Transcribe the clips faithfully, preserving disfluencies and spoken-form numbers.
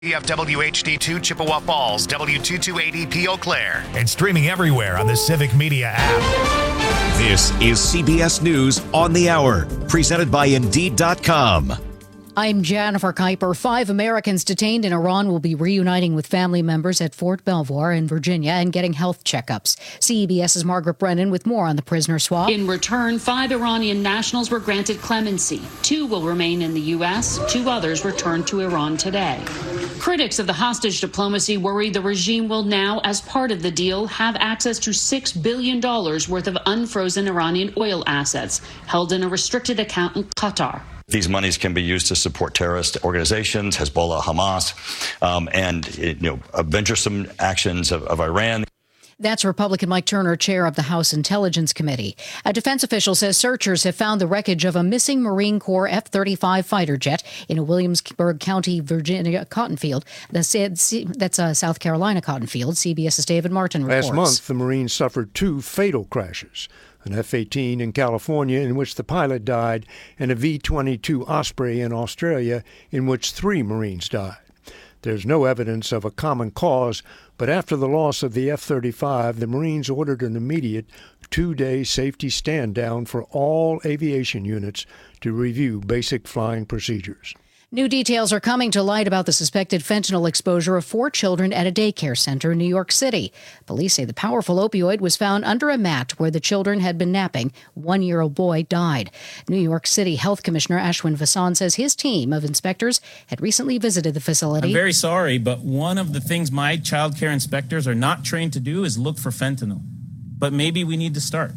E F W H D two Chippewa Falls, W two two eight E P Eau Claire. And streaming everywhere on the Civic Media app. This is C B S News on the Hour, presented by Indeed dot com. I'm Jennifer Kuiper. Five Americans detained in Iran will be reuniting with family members at Fort Belvoir in Virginia and getting health checkups. CBS's Margaret Brennan with more on the prisoner swap. In return, five Iranian nationals were granted clemency. Two will remain in the U S. Two others returned to Iran today. Critics of the hostage diplomacy worry the regime will now, as part of the deal, have access to six billion dollars worth of unfrozen Iranian oil assets held in a restricted account in Qatar. These monies can be used to support terrorist organizations, Hezbollah, Hamas, um, and you know, venturesome actions of, of Iran. That's Republican Mike Turner, chair of the House Intelligence Committee. A defense official says searchers have found the wreckage of a missing Marine Corps F thirty-five fighter jet in a Williamsburg County, Virginia cotton field. That's, that's uh, South Carolina cotton field. CBS's David Martin reports. Last month, the Marines suffered two fatal crashes. An F eighteen in California in which the pilot died, and a V twenty-two Osprey in Australia in which three Marines died. There's no evidence of a common cause, but after the loss of the F thirty-five, the Marines ordered an immediate two-day safety stand-down for all aviation units to review basic flying procedures. New details are coming to light about the suspected fentanyl exposure of four children at a daycare center in New York City. Police say the powerful opioid was found under a mat where the children had been napping. One-year-old boy died. New York City Health Commissioner Ashwin Vasan says his team of inspectors had recently visited the facility. I'm very sorry, but one of the things my child care inspectors are not trained to do is look for fentanyl. But maybe we need to start.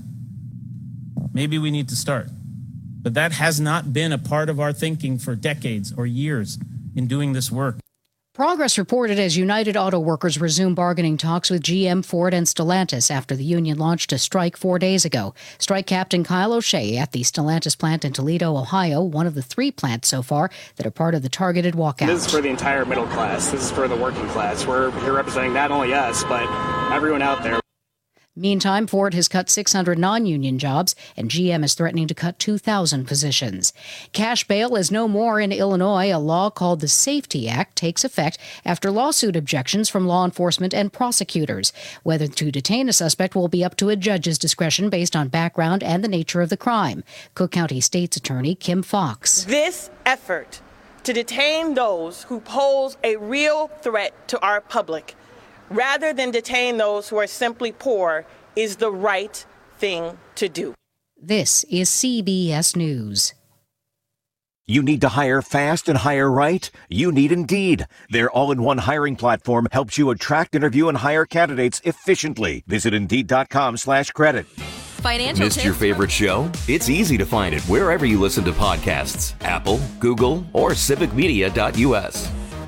Maybe we need to start. But that has not been a part of our thinking for decades or years in doing this work. Progress reported as United Auto Workers resume bargaining talks with G M, Ford, and Stellantis after the union launched a strike four days ago. Strike Captain Kyle O'Shea at the Stellantis plant in Toledo, Ohio, one of the three plants so far that are part of the targeted walkout. This is for the entire middle class. This is for the working class. We're here representing not only us, but everyone out there. Meantime, Ford has cut six hundred non-union jobs, and G M is threatening to cut two thousand positions. Cash bail is no more in Illinois. A law called the Safety Act takes effect after lawsuit objections from law enforcement and prosecutors. Whether to detain a suspect will be up to a judge's discretion based on background and the nature of the crime. Cook County State's Attorney Kim Fox. This effort to detain those who pose a real threat to our public, rather than detain those who are simply poor, is the right thing to do. This is C B S News. You need to hire fast and hire right? You need Indeed. Their all-in-one hiring platform helps you attract, interview, and hire candidates efficiently. Visit Indeed dot com slash credit. Financial Missed your favorite show? It's easy to find it wherever you listen to podcasts. Apple, Google, or civic media dot U S.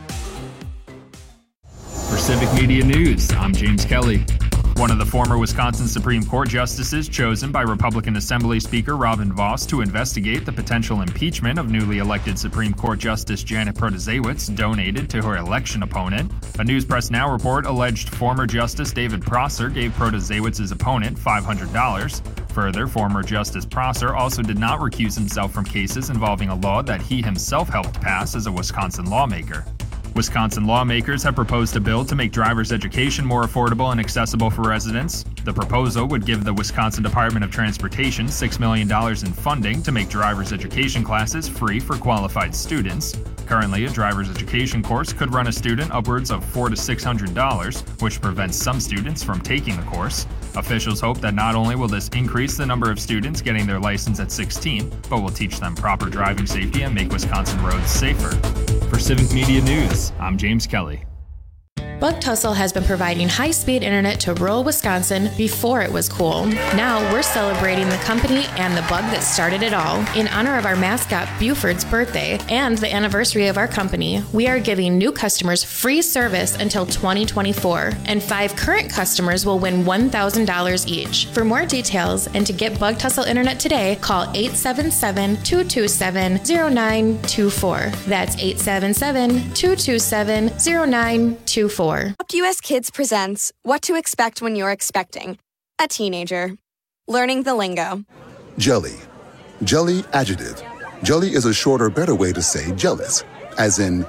For Civic Media News, I'm James Kelly. One of the former Wisconsin Supreme Court justices chosen by Republican Assembly Speaker Robin Vos to investigate the potential impeachment of newly elected Supreme Court Justice Janet Protasiewicz donated to her election opponent. A News Press Now report alleged former Justice David Prosser gave Protasiewicz's opponent five hundred dollars. Further, former Justice Prosser also did not recuse himself from cases involving a law that he himself helped pass as a Wisconsin lawmaker. Wisconsin lawmakers have proposed a bill to make driver's education more affordable and accessible for residents. The proposal would give the Wisconsin Department of Transportation six million dollars in funding to make driver's education classes free for qualified students. Currently, a driver's education course could run a student upwards of four hundred to six hundred dollars, which prevents some students from taking the course. Officials hope that not only will this increase the number of students getting their license at sixteen, but will teach them proper driving safety and make Wisconsin roads safer. For Civic Media News, I'm James Kelly. Bug Tussle has been providing high-speed internet to rural Wisconsin before it was cool. Now we're celebrating the company and the bug that started it all. In honor of our mascot Buford's birthday and the anniversary of our company, we are giving new customers free service until twenty twenty-four, and five current customers will win one thousand dollars each. For more details and to get Bug Tussle internet today, call eight seven seven, two two seven, zero nine two four. That's eight seven seven, two two seven, zero nine two four. Adopt U S Kids presents What to Expect When You're Expecting a Teenager. Learning the lingo. Jelly. Jelly adjective. Jelly is a shorter, better way to say jealous, as in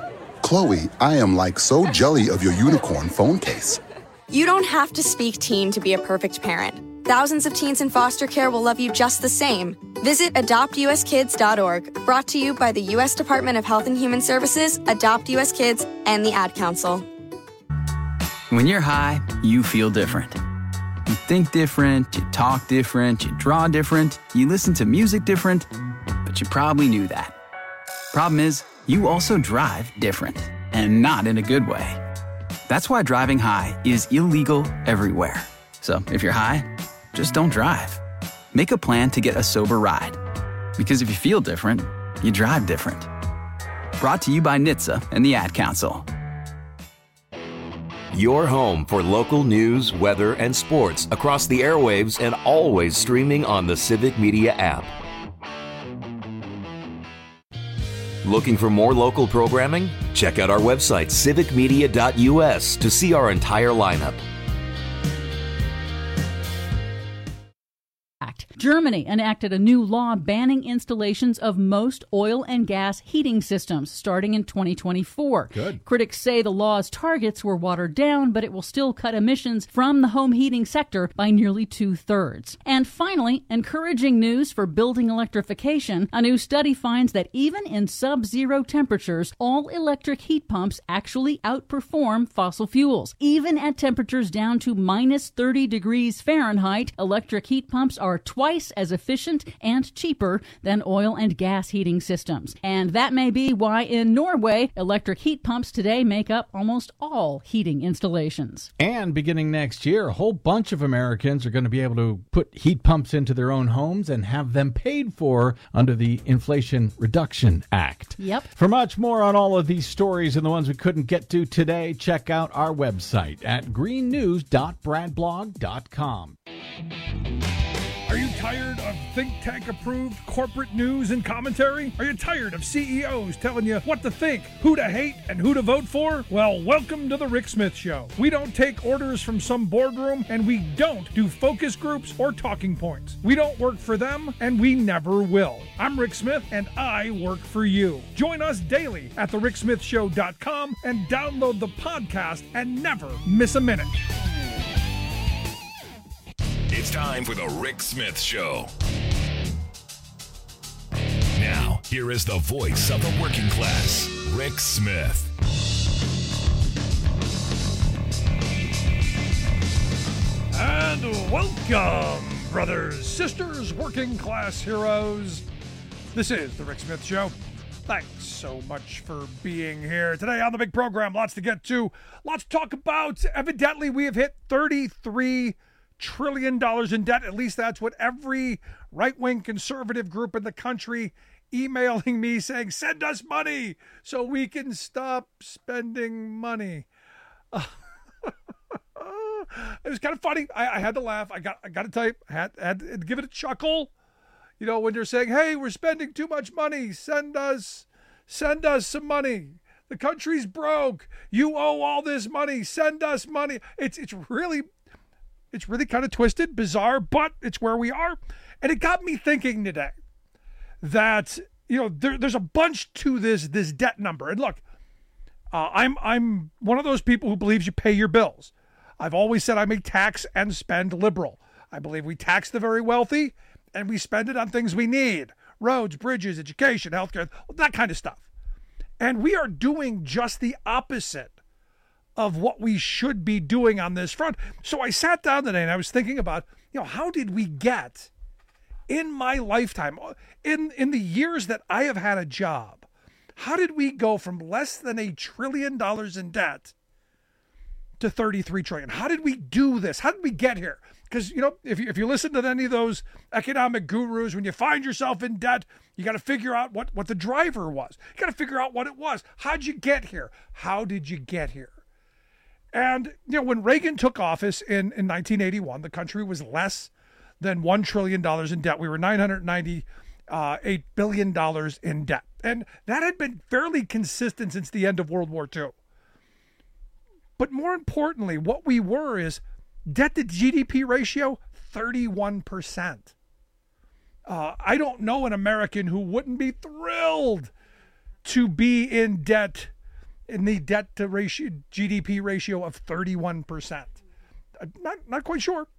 Chloe, I am like so jelly of your unicorn phone case. You don't have to speak teen to be a perfect parent. Thousands of teens in foster care will love you just the same. Visit adopt u s kids dot org, brought to you by the U S Department of Health and Human Services, Adopt U S Kids, and the Ad Council. When you're high, you feel different. You think different, you talk different, you draw different, you listen to music different, but you probably knew that. Problem is, you also drive different, and not in a good way. That's why driving high is illegal everywhere. So if you're high, just don't drive. Make a plan to get a sober ride. Because if you feel different, you drive different. Brought to you by N H T S A and the Ad Council. Your home for local news, weather, and sports across the airwaves and always streaming on the Civic Media app. Looking for more local programming? Check out our website, civic media dot u s, to see our entire lineup. Germany enacted a new law banning installations of most oil and gas heating systems starting in twenty twenty-four. Good. Critics say the law's targets were watered down, but it will still cut emissions from the home heating sector by nearly two-thirds. And finally, encouraging news for building electrification. A new study finds that even in sub-zero temperatures, all-electric heat pumps actually outperform fossil fuels. Even at temperatures down to minus thirty degrees Fahrenheit, electric heat pumps are twice as efficient and cheaper than oil and gas heating systems. And that may be why in Norway, electric heat pumps today make up almost all heating installations. And beginning next year, a whole bunch of Americans are going to be able to put heat pumps into their own homes and have them paid for under the Inflation Reduction Act. Yep. For much more on all of these stories and the ones we couldn't get to today, check out our website at green news dot brad blog dot com. Are you tired of think tank approved corporate news and commentary? Are you tired of C E Os telling you what to think, who to hate, and who to vote for? Well, welcome to the Rick Smith Show. We don't take orders from some boardroom, and we don't do focus groups or talking points. We don't work for them, and we never will. I'm Rick Smith, and I work for you. Join us daily at the rick smith show dot com and download the podcast and never miss a minute. It's time for the Rick Smith Show. Now, here is the voice of the working class, Rick Smith. And welcome, brothers, sisters, working class heroes. This is the Rick Smith Show. Thanks so much for being here. Today on the big program, lots to get to, lots to talk about. Evidently, we have hit thirty-three trillion dollars in debt. At least that's what every right-wing conservative group in the country emailing me saying, send us money so we can stop spending money. Uh, it was kind of funny. I, I had to laugh. I got I got to type. I had, had to give it a chuckle. You know, when you're saying, hey, we're spending too much money. Send us, send us some money. The country's broke. You owe all this money. Send us money. It's it's really... It's really kind of twisted, bizarre, but it's where we are. And it got me thinking today that, you know, there, there's a bunch to this this debt number. And look, uh, I'm I'm one of those people who believes you pay your bills. I've always said I'm a tax and spend liberal. I believe we tax the very wealthy and we spend it on things we need. Roads, bridges, education, healthcare, that kind of stuff. And we are doing just the opposite of what we should be doing on this front. So I sat down today and I was thinking about, you know, how did we get in my lifetime, in, in the years that I have had a job, how did we go from less than a trillion dollars in debt to thirty-three trillion? How did we do this? How did we get here? Because, you know, if you, if you listen to any of those economic gurus, when you find yourself in debt, you got to figure out what, what the driver was. You got to figure out what it was. How'd you get here? How did you get here? And, you know, when Reagan took office in, in nineteen eighty-one, the country was less than one trillion dollars in debt. We were nine hundred ninety-eight billion dollars in debt. And that had been fairly consistent since the end of World War Two. But more importantly, what we were is debt to G D P ratio, thirty-one percent. Uh, I don't know an American who wouldn't be thrilled to be in debt in the debt to ratio, G D P ratio of thirty-one percent. Not, not quite sure.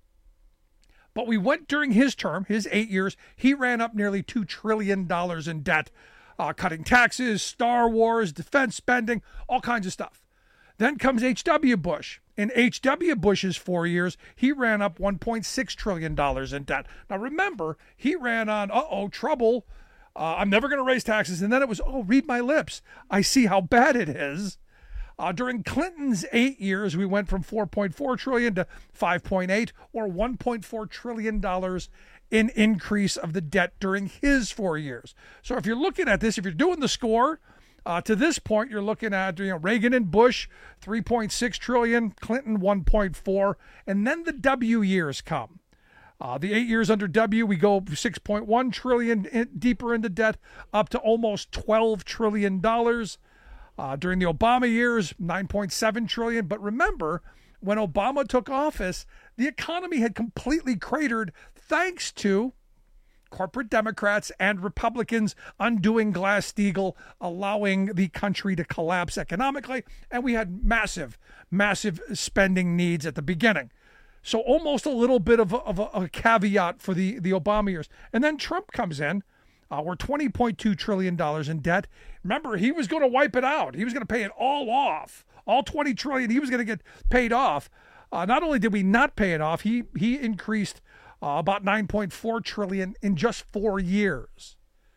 But we went during his term, his eight years, he ran up nearly two trillion dollars in debt, uh, cutting taxes, Star Wars, defense spending, all kinds of stuff. Then comes H W Bush. In H W Bush's four years, he ran up one point six trillion dollars in debt. Now remember, he ran on, uh-oh, trouble. Uh, I'm never going to raise taxes. And then it was, oh, read my lips. I see how bad it is. Uh, during Clinton's eight years, we went from four point four trillion dollars to five point eight, or one point four trillion dollars in increase of the debt during his four years. So if you're looking at this, if you're doing the score, uh, to this point, you're looking at, you know, Reagan and Bush, three point six trillion dollars, Clinton, one point four, and then the W years come. Uh, the eight years under W, we go six point one trillion dollars in, deeper into debt, up to almost twelve trillion dollars. Uh, during the Obama years, nine point seven trillion dollars. But remember, when Obama took office, the economy had completely cratered thanks to corporate Democrats and Republicans undoing Glass-Steagall, allowing the country to collapse economically. And we had massive, massive spending needs at the beginning. So almost a little bit of a, of a, a caveat for the, the Obama years. And then Trump comes in. Uh, we're twenty point two trillion dollars in debt. Remember, he was going to wipe it out. He was going to pay it all off. All twenty trillion dollars, he was going to get paid off. Uh, not only did we not pay it off, he he increased uh, about nine point four trillion dollars in just four years.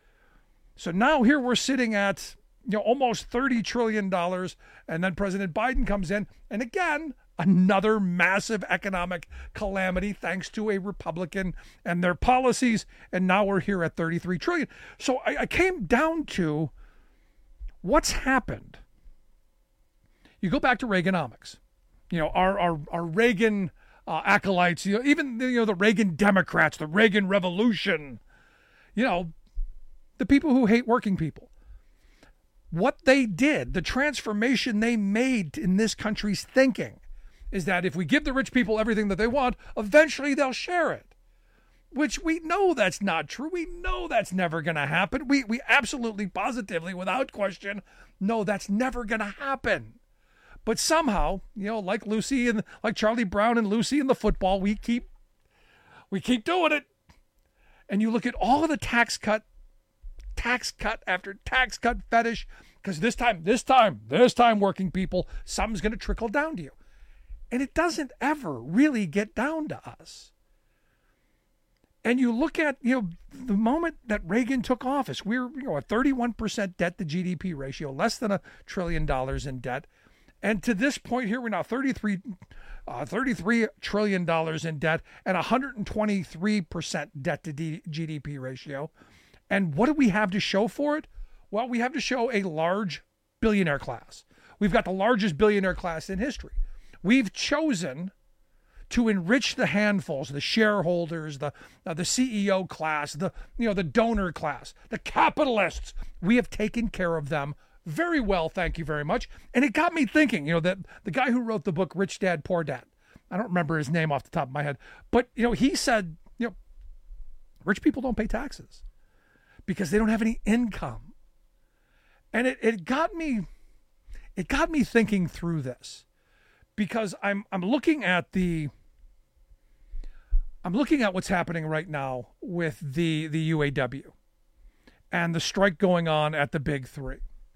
So now here we're sitting at, you know, almost thirty trillion dollars, and then President Biden comes in, and again, another massive economic calamity thanks to a Republican and their policies. And now we're here at thirty-three trillion dollars. So I, I came down to what's happened. You go back to Reaganomics. You know, our our, our Reagan uh, acolytes, you know, even you know the Reagan Democrats, the Reagan Revolution, you know, the people who hate working people. What they did, the transformation they made in this country's thinking, is that if we give the rich people everything that they want, eventually they'll share it. Which we know that's not true. We know that's never going to happen. We we absolutely, positively, without question, know that's never going to happen. But somehow, you know, like Lucy and like Charlie Brown and Lucy in the football, we keep we keep doing it. And you look at all of the tax cut, tax cut after tax cut fetish, because this time, this time, this time, working people, something's going to trickle down to you. And it doesn't ever really get down to us. And you look at, you know, the moment that Reagan took office, we we're, you know, a thirty-one percent debt to G D P ratio, less than a trillion dollars in debt. And to this point here, we're now thirty-three, uh, thirty-three trillion dollars in debt and one hundred twenty-three percent debt to D- G D P ratio. And what do we have to show for it? Well, we have to show a large billionaire class. We've got the largest billionaire class in history. We've chosen to enrich the handfuls, the shareholders, the uh, the C E O class, the you know the donor class, the capitalists. We have taken care of them very well, thank you very much. And it got me thinking, you know, that the guy who wrote the book Rich Dad Poor Dad, I don't remember his name off the top of my head, but you know, he said, you know, rich people don't pay taxes because they don't have any income. And it, it got me it got me thinking through this. Because I'm I'm looking at the I'm looking at what's happening right now with the, the U A W and the strike going on at the Big Three.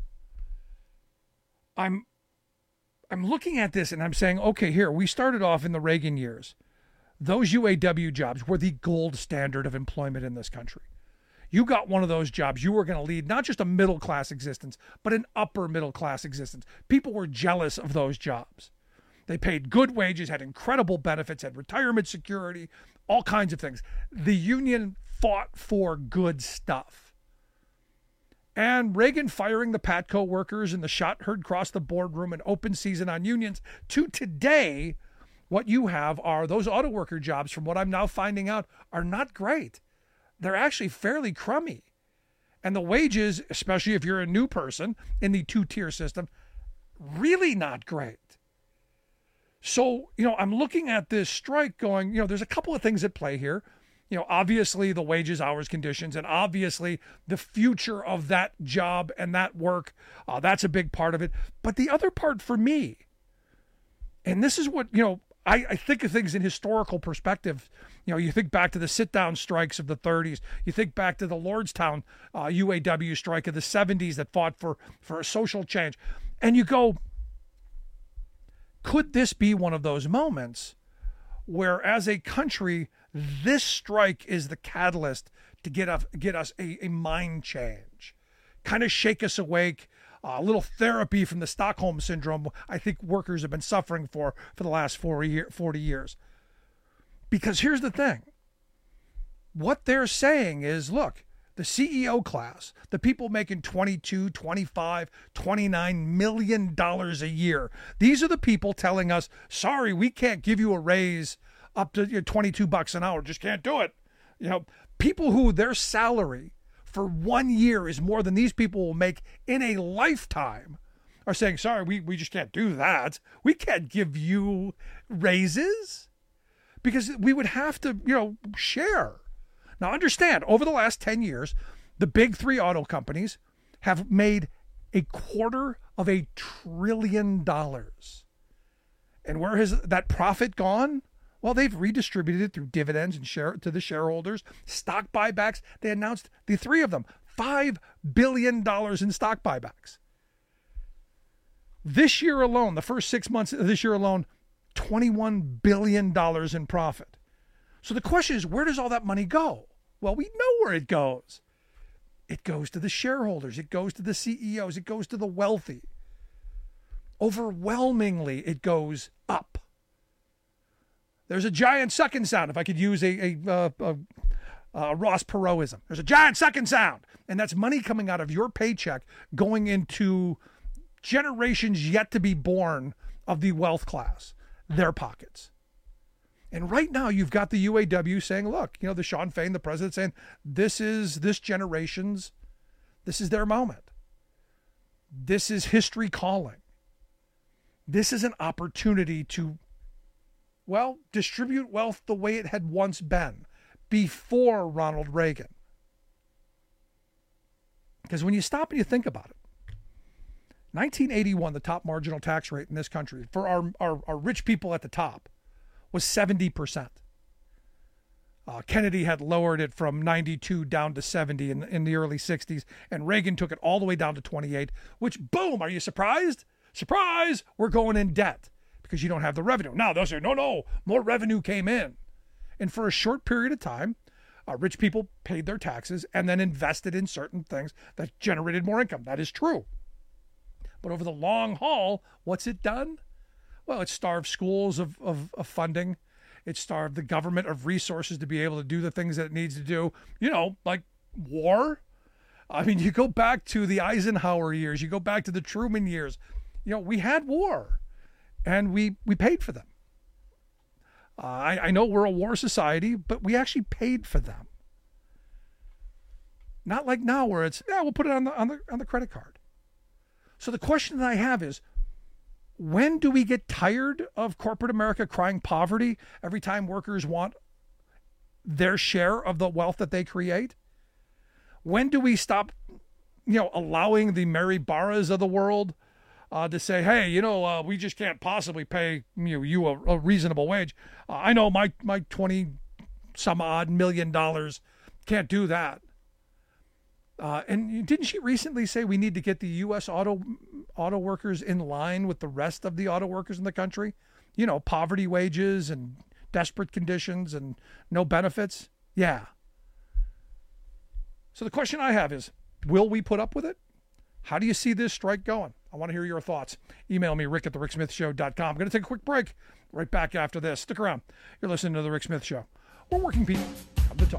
I'm I'm looking at this and I'm saying, okay, here, we started off in the Reagan years. Those U A W jobs were the gold standard of employment in this country. You got one of those jobs, you were going to lead not just a middle class existence, but an upper middle class existence. People were jealous of those jobs. They paid good wages, had incredible benefits, had retirement security, all kinds of things. The union fought for good stuff. And Reagan firing the Patco workers and the shot heard across the boardroom and open season on unions, to today, what you have are those auto worker jobs, from what I'm now finding out, are not great. They're actually fairly crummy. And the wages, especially if you're a new person in the two-tier system, really not great. So, you know, I'm looking at this strike going, you know, there's a couple of things at play here. You know, obviously the wages, hours, conditions, and obviously the future of that job and that work, uh, that's a big part of it. But the other part for me, and this is what, you know, I, I think of things in historical perspective. You know, you think back to the sit-down strikes of the thirties. You think back to the Lordstown uh, U A W strike of the seventies that fought for, for a social change. And you go, could this be one of those moments where as a country, this strike is the catalyst to get us, get us a, a mind change, kind of shake us awake, uh, a little therapy from the Stockholm Syndrome I think workers have been suffering for for the last forty years. Because here's the thing. What they're saying is, look, the C E O class, the people making twenty-two, twenty-five, twenty-nine million dollars a year, these are the people telling us, sorry, we can't give you a raise up to you know, twenty-two bucks an hour. Just can't do it. You know, people who their salary for one year is more than these people will make in a lifetime are saying, sorry, we, we just can't do that. We can't give you raises because we would have to, you know, share. Now understand, over the last ten years, the big three auto companies have made a quarter of a trillion dollars. And where has that profit gone? Well, they've redistributed it through dividends and share to the shareholders, stock buybacks. They announced the three of them, five billion dollars in stock buybacks. This year alone, the first six months of this year alone, twenty-one billion dollars in profit. So the question is, where does all that money go? Well, we know where it goes. It goes to the shareholders. It goes to the C E Os. It goes to the wealthy. Overwhelmingly, it goes up. There's a giant sucking sound, if I could use a, a, uh, a, a Ross Perotism. There's a giant sucking sound, and that's money coming out of your paycheck going into generations yet to be born of the wealth class, their pockets. And right now you've got the U A W saying, look, you know, the Sean Fain, the president, saying this is this generation's, this is their moment. This is history calling. This is an opportunity to, well, distribute wealth the way it had once been before Ronald Reagan. Because when you stop and you think about it, nineteen eighty-one, the top marginal tax rate in this country for our, our, our rich people at the top was seventy percent. Uh, Kennedy had lowered it from ninety-two down to seventy in, in the early sixties, and Reagan took it all the way down to twenty-eight, which, boom, are you surprised? Surprise, we're going in debt because you don't have the revenue. Now they'll say, no, no, more revenue came in. And for a short period of time, uh, rich people paid their taxes and then invested in certain things that generated more income. That is true. But over the long haul, what's it done? Well, it starved schools of, of, of funding. It starved the government of resources to be able to do the things that it needs to do, you know, like war. I mean, you go back to the Eisenhower years, you go back to the Truman years, you know, we had war and we, we paid for them. Uh, I, I know we're a war society, but we actually paid for them. Not like now where it's, yeah, we'll put it on the, on the, on the credit card. So the question that I have is, when do we get tired of corporate America crying poverty every time workers want their share of the wealth that they create? When do we stop, you know, allowing the Mary Barras of the world uh, to say, hey, you know, uh, we just can't possibly pay you, you a, a reasonable wage. Uh, I know my, my twenty some odd million dollars can't do that. Uh, and didn't she recently say we need to get the U S auto auto workers in line with the rest of the auto workers in the country? You know, poverty wages and desperate conditions and no benefits. Yeah. So the question I have is, will we put up with it? How do you see this strike going? I want to hear your thoughts. Email me, rick at the rick smith show dot com. I'm going to take a quick break. Right back after this. Stick around. You're listening to The Rick Smith Show. We're working people. Come to talk.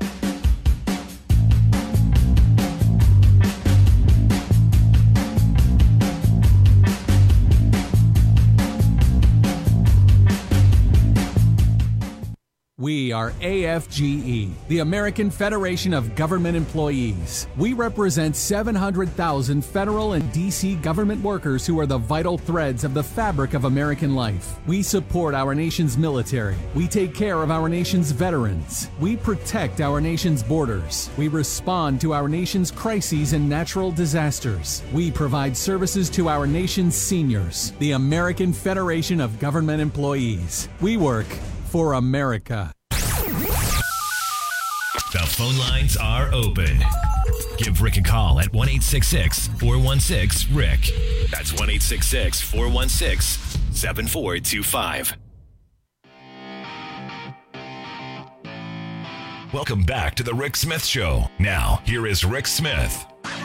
We are A F G E, the American Federation of Government Employees. We represent seven hundred thousand federal and D C government workers who are the vital threads of the fabric of American life. We support our nation's military. We take care of our nation's veterans. We protect our nation's borders. We respond to our nation's crises and natural disasters. We provide services to our nation's seniors. The American Federation of Government Employees. We work for America. The phone lines are open. Give Rick a call at one eight six six, four one six, Rick. That's one eight six six, four one six, seven four two five. Welcome back to the Rick Smith Show. Now, here is Rick Smith.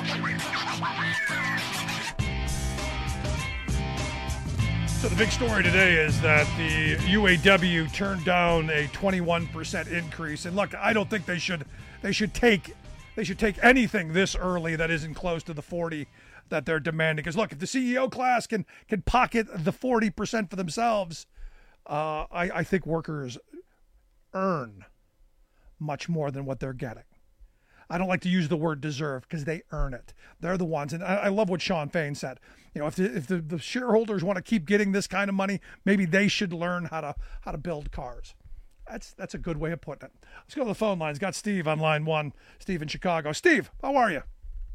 So the big story today is that the U A W turned down a twenty-one percent increase. And look, I don't think they should they should take they should take anything this early that isn't close to the forty that they're demanding. Because look, if the C E O class can can pocket the forty percent for themselves, uh, I, I think workers earn much more than what they're getting. I don't like to use the word deserve because they earn it. They're the ones. And I, I love what Sean Fain said. You know, if the, if the, the shareholders want to keep getting this kind of money, maybe they should learn how to how to build cars. That's that's a good way of putting it. Let's go to the phone lines. Got Steve on line one. Steve in Chicago. Steve, how are you?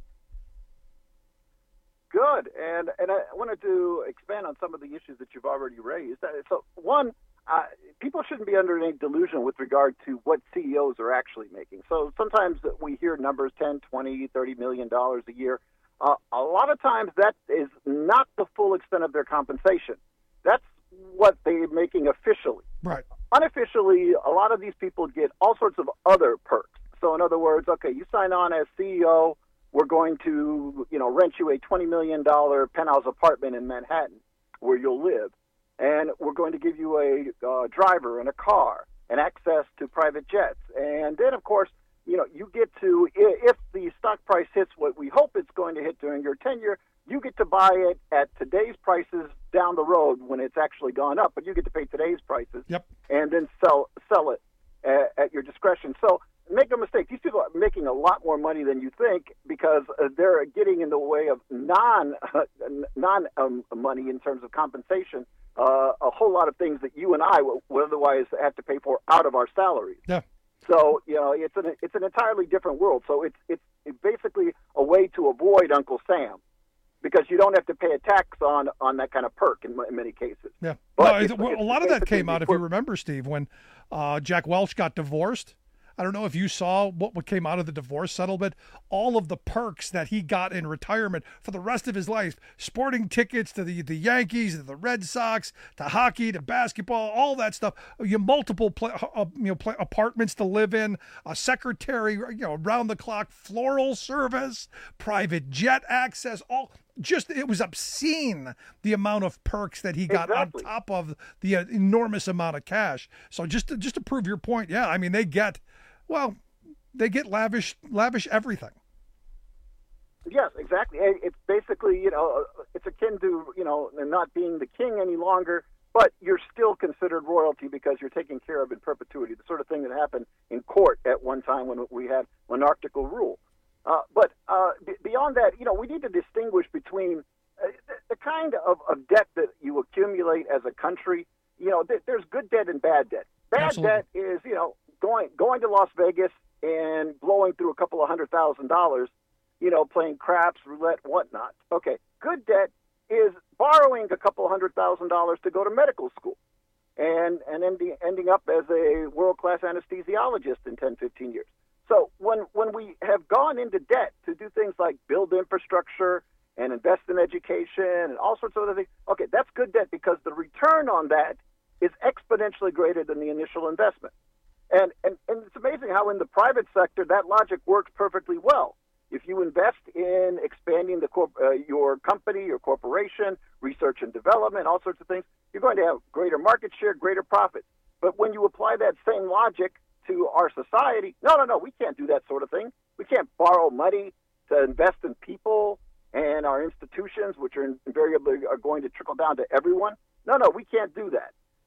Good. And and I wanted to expand on some of the issues that you've already raised. So one, Uh, people shouldn't be under any delusion with regard to what C E Os are actually making. So sometimes we hear numbers ten, twenty, thirty million dollars a year. Uh, a lot of times that is not the full extent of their compensation. That's what they're making officially. Right. Unofficially, a lot of these people get all sorts of other perks. So in other words, okay, you sign on as C E O, we're going to, you know, rent you a twenty million dollars penthouse apartment in Manhattan where you'll live. And we're going to give you a uh, driver and a car and access to private jets. And then, of course, you know, you get to, if the stock price hits what we hope it's going to hit during your tenure, you get to buy it at today's prices down the road when it's actually gone up. But you get to pay today's prices yep. and then sell sell it at, at your discretion. So make no mistake, these people are making a lot more money than you think because uh, they're getting in the way of non, uh, non um, money in terms of compensation. Uh, a whole lot of things that you and I would, would otherwise have to pay for out of our salaries. Yeah. So you know, it's an it's an entirely different world. So it's it's, it's basically a way to avoid Uncle Sam, because you don't have to pay a tax on, on that kind of perk in, in many cases. Yeah. But no, well, a lot of that came out, if you remember, Steve, when uh, Jack Welch got divorced. I don't know if you saw what, what came out of the divorce settlement, all of the perks that he got in retirement for the rest of his life, sporting tickets to the, the Yankees, to the Red Sox, to hockey, to basketball, all that stuff. You multiple play, uh, you know, play, apartments to live in, a secretary, you know, round the clock, floral service, private jet access, all just, it was obscene the amount of perks that he got exactly. on top of the uh, enormous amount of cash. So just to, just to prove your point, yeah, I mean, they get, well, they get lavish, lavish everything. Yes, exactly. It's basically, you know, it's akin to, you know, not being the king any longer, but you're still considered royalty because you're taken care of in perpetuity, the sort of thing that happened in court at one time when we had monarchical rule. Uh, but uh, b- beyond that, you know, we need to distinguish between uh, the, the kind of, of debt that you accumulate as a country. You know, th- there's good debt and bad debt. Bad Absolutely. debt is, you know, going going to Las Vegas and blowing through a couple of hundred thousand dollars, you know, playing craps, roulette, whatnot. Okay, good debt is borrowing a couple of hundred thousand dollars to go to medical school and, and ending, ending up as a world-class anesthesiologist in ten, fifteen years. So when, when we have gone into debt to do things like build infrastructure and invest in education and all sorts of other things, okay, that's good debt because the return on that is exponentially greater than the initial investment. And, and, and it's amazing how in the private sector that logic works perfectly well. If you invest in expanding the corp, uh, your company, your corporation, research and development, all sorts of things, you're going to have greater market share, greater profit. But when you apply that same logic to our society, no, no, no, we can't do that sort of thing. We can't borrow money to invest in people and our institutions, which are invariably are going to trickle down to everyone. No, no, we can't do that.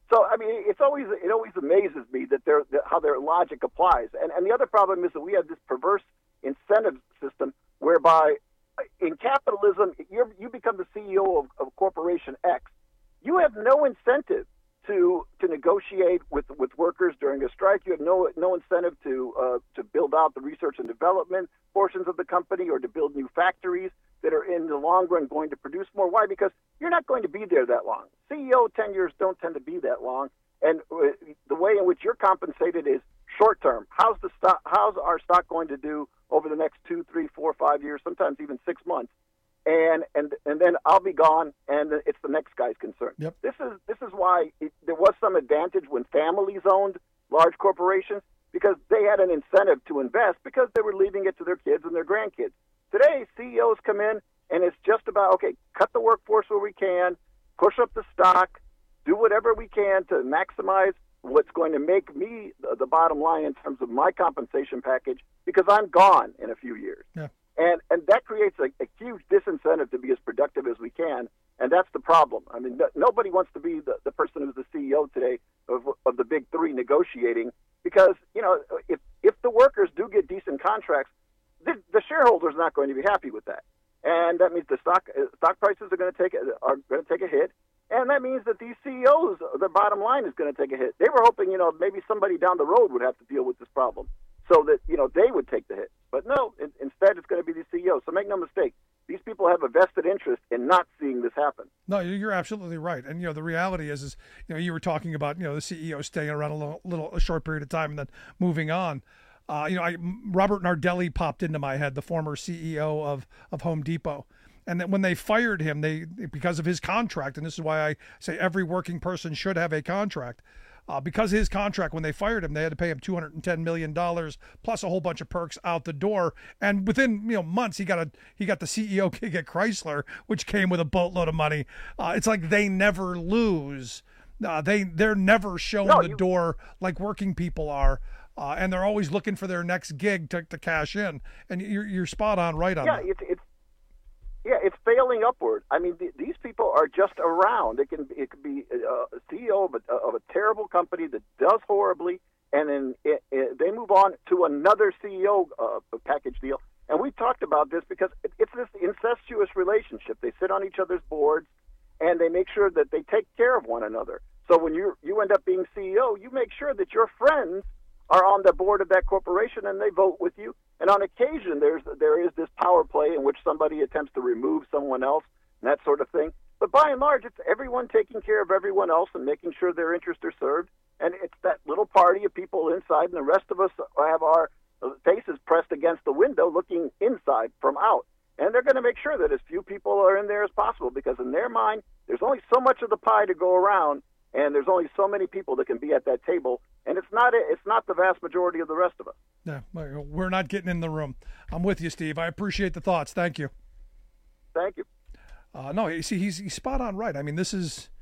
So, I mean, it's always it always amazes me that their that how their logic applies. And and the other problem is that we have this perverse incentive system whereby in capitalism, you you become the C E O of, of corporation X. You have no incentive to to negotiate with, with workers during a strike. You have no no incentive to uh, to build out the research and development portions of the company or to build new factories that are in the long run going to produce more. Why? Because you're not going to be there that long. C E O tenures don't tend to be that long, and uh, the way in which you're compensated is short term. How's the stock? How's our stock going to do over the next two, three, four, five years? Sometimes even six months. And and and then I'll be gone, and it's the next guy's concern. Yep. This is this is why it, there was some advantage when families owned large corporations, because they had an incentive to invest because they were leaving it to their kids and their grandkids. Today, C E Os come in, and it's just about, okay, cut the workforce where we can, push up the stock, do whatever we can to maximize what's going to make me the, the bottom line in terms of my compensation package, because I'm gone in a few years. Yeah. And and that creates a, a huge disincentive to be as productive as we can, and that's the problem. I mean, no, nobody wants to be the, the person who's the C E O today of, of the big three negotiating, because, you know, if if the workers do get decent contracts, the, the shareholder's not going to be happy with that, and that means the stock uh, stock prices are going to take are going to take a hit, and that means that these C E Os, their bottom line is going to take a hit. They were hoping, you know, maybe somebody down the road would have to deal with this problem, so that, you know, they would take the hit. But no, in, instead it's going to be the C E O. So make no mistake, these people have a vested interest in not seeing this happen. No, you're absolutely right. And, you know, the reality is, is, you know, you were talking about, you know, the C E O staying around a little, little a short period of time and then moving on. Uh, you know, I, Robert Nardelli popped into my head, the former C E O of, of Home Depot. And then when they fired him, they because of his contract, and this is why I say every working person should have a contract. Uh, because of his contract, when they fired him, they had to pay him two hundred ten million dollars plus a whole bunch of perks out the door. And within, you know, months, he got a he got the C E O gig at Chrysler, which came with a boatload of money. Uh, it's like they never lose. Uh, they they're never shown no, the you... door like working people are, uh, and they're always looking for their next gig to, to cash in. And you're you're spot on right on yeah, that. It's, it's yeah, it's failing upward. I mean, th- these people are just around. It can it could be a C E O of a, of a terrible company that does horribly, and then it, it, they move on to another C E O uh, package deal. And we talked about this because it, it's this incestuous relationship. They sit on each other's boards, and they make sure that they take care of one another. So when you you end up being C E O, you make sure that your friends are on the board of that corporation and they vote with you. And on occasion, there's there is this power play in which somebody attempts to remove someone else and that sort of thing. But by and large, it's everyone taking care of everyone else and making sure their interests are served. And it's that little party of people inside, and the rest of us have our faces pressed against the window looking inside from out. And they're going to make sure that as few people are in there as possible, because in their mind, there's only so much of the pie to go around, and there's only so many people that can be at that table. And it's not it's not the vast majority of the rest of us. Yeah, we're not getting in the room. I'm with you, Steve. I appreciate the thoughts. Thank you. Thank you. Uh, no, you see, he's, he's spot on right. I mean, this is,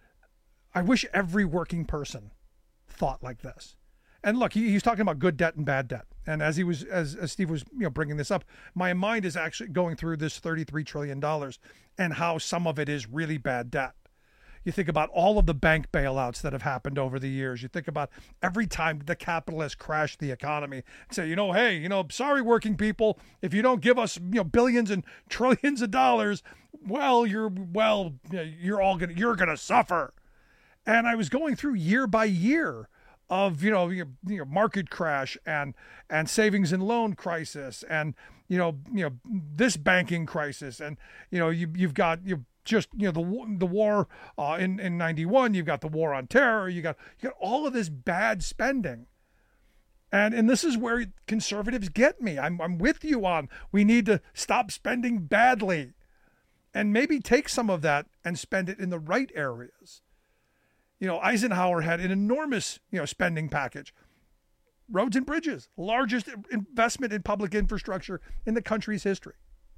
I wish every working person thought like this. And look, he, he's talking about good debt and bad debt. And as he was, as, as Steve was, you know, bringing this up, my mind is actually going through this thirty-three trillion dollars and how some of it is really bad debt. You think about all of the bank bailouts that have happened over the years. You think about every time the capitalists crashed the economy and say, you know, hey, you know, sorry, working people, if you don't give us, you know, billions and trillions of dollars, well, you're, well, you're all gonna, you're gonna suffer. And I was going through year by year of, you know, you know, market crash and, and savings and loan crisis and, you know, you know, this banking crisis. And, you know, you, you've got, you just, you know, the the war uh, in, in ninety-one, you've got the war on terror, you got, you got all of this bad spending. And, and this is where conservatives get me. I'm, I'm with you on, we need to stop spending badly and maybe take some of that and spend it in the right areas. You know, Eisenhower had an enormous, you know, spending package. Roads and bridges, largest investment in public infrastructure in the country's history.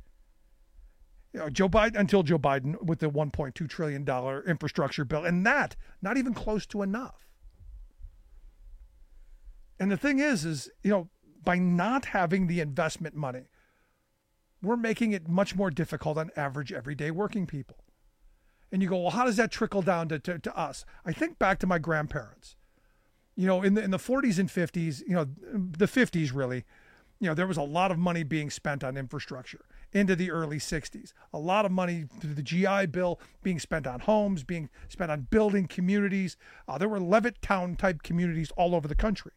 You know, Joe Biden, until Joe Biden with the one point two trillion dollars infrastructure bill, and that not even close to enough. And the thing is, is, you know, by not having the investment money, we're making it much more difficult on average everyday working people. And you go, well, how does that trickle down to, to, to us? I think back to my grandparents. You know, in the in the forties and fifties, you know, the fifties really, you know, there was a lot of money being spent on infrastructure into the early sixties. A lot of money through the G I Bill being spent on homes, being spent on building communities. Uh, there were Levittown type communities all over the country.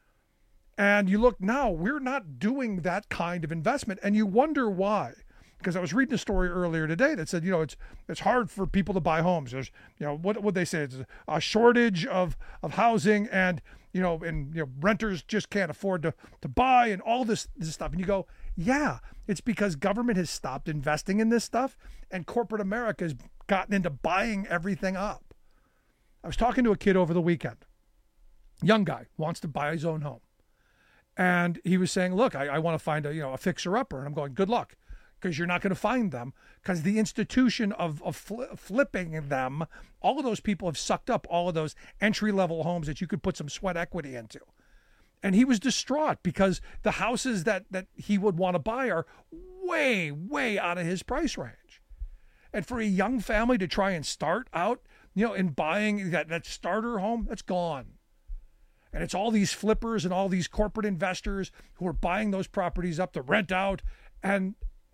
And you look now, we're not doing that kind of investment. And you wonder why. Because I was reading a story earlier today that said, you know, it's it's hard for people to buy homes. There's, you know, what would they say? It's a shortage of, of housing, and, you know, and, you know, renters just can't afford to, to buy, and all this, this stuff. And you go, yeah, it's because government has stopped investing in this stuff, and corporate America has gotten into buying everything up. I was talking to a kid over the weekend, young guy, wants to buy his own home. And he was saying, look, I, I want to find a, you know, a fixer-upper. And I'm going, good luck. Because you're not going to find them, because the institution of, of fl- flipping them, all of those people have sucked up all of those entry-level homes that you could put some sweat equity into. And he was distraught because the houses that, that he would want to buy are way, way out of his price range. And for a young family to try and start out, you know, in buying that, that starter home, that's gone. And it's all these flippers and all these corporate investors who are buying those properties up to rent out. And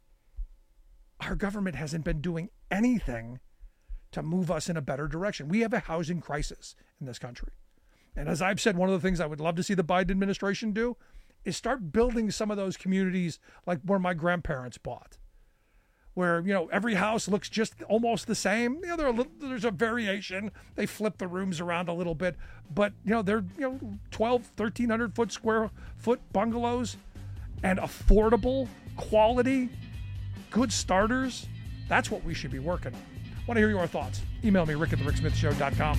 our government hasn't been doing anything to move us in a better direction. We have a housing crisis in this country. And as I've said, one of the things I would love to see the Biden administration do is start building some of those communities like where my grandparents bought, where, you know, every house looks just almost the same. You know, there are a little, there's a variation. They flip the rooms around a little bit, but, you know, they're, you know, twelve, thirteen hundred foot square foot bungalows, and affordable, quality, good starters. That's what we should be working on. I want to hear your thoughts. Email me, rick at the rick smith show dot com.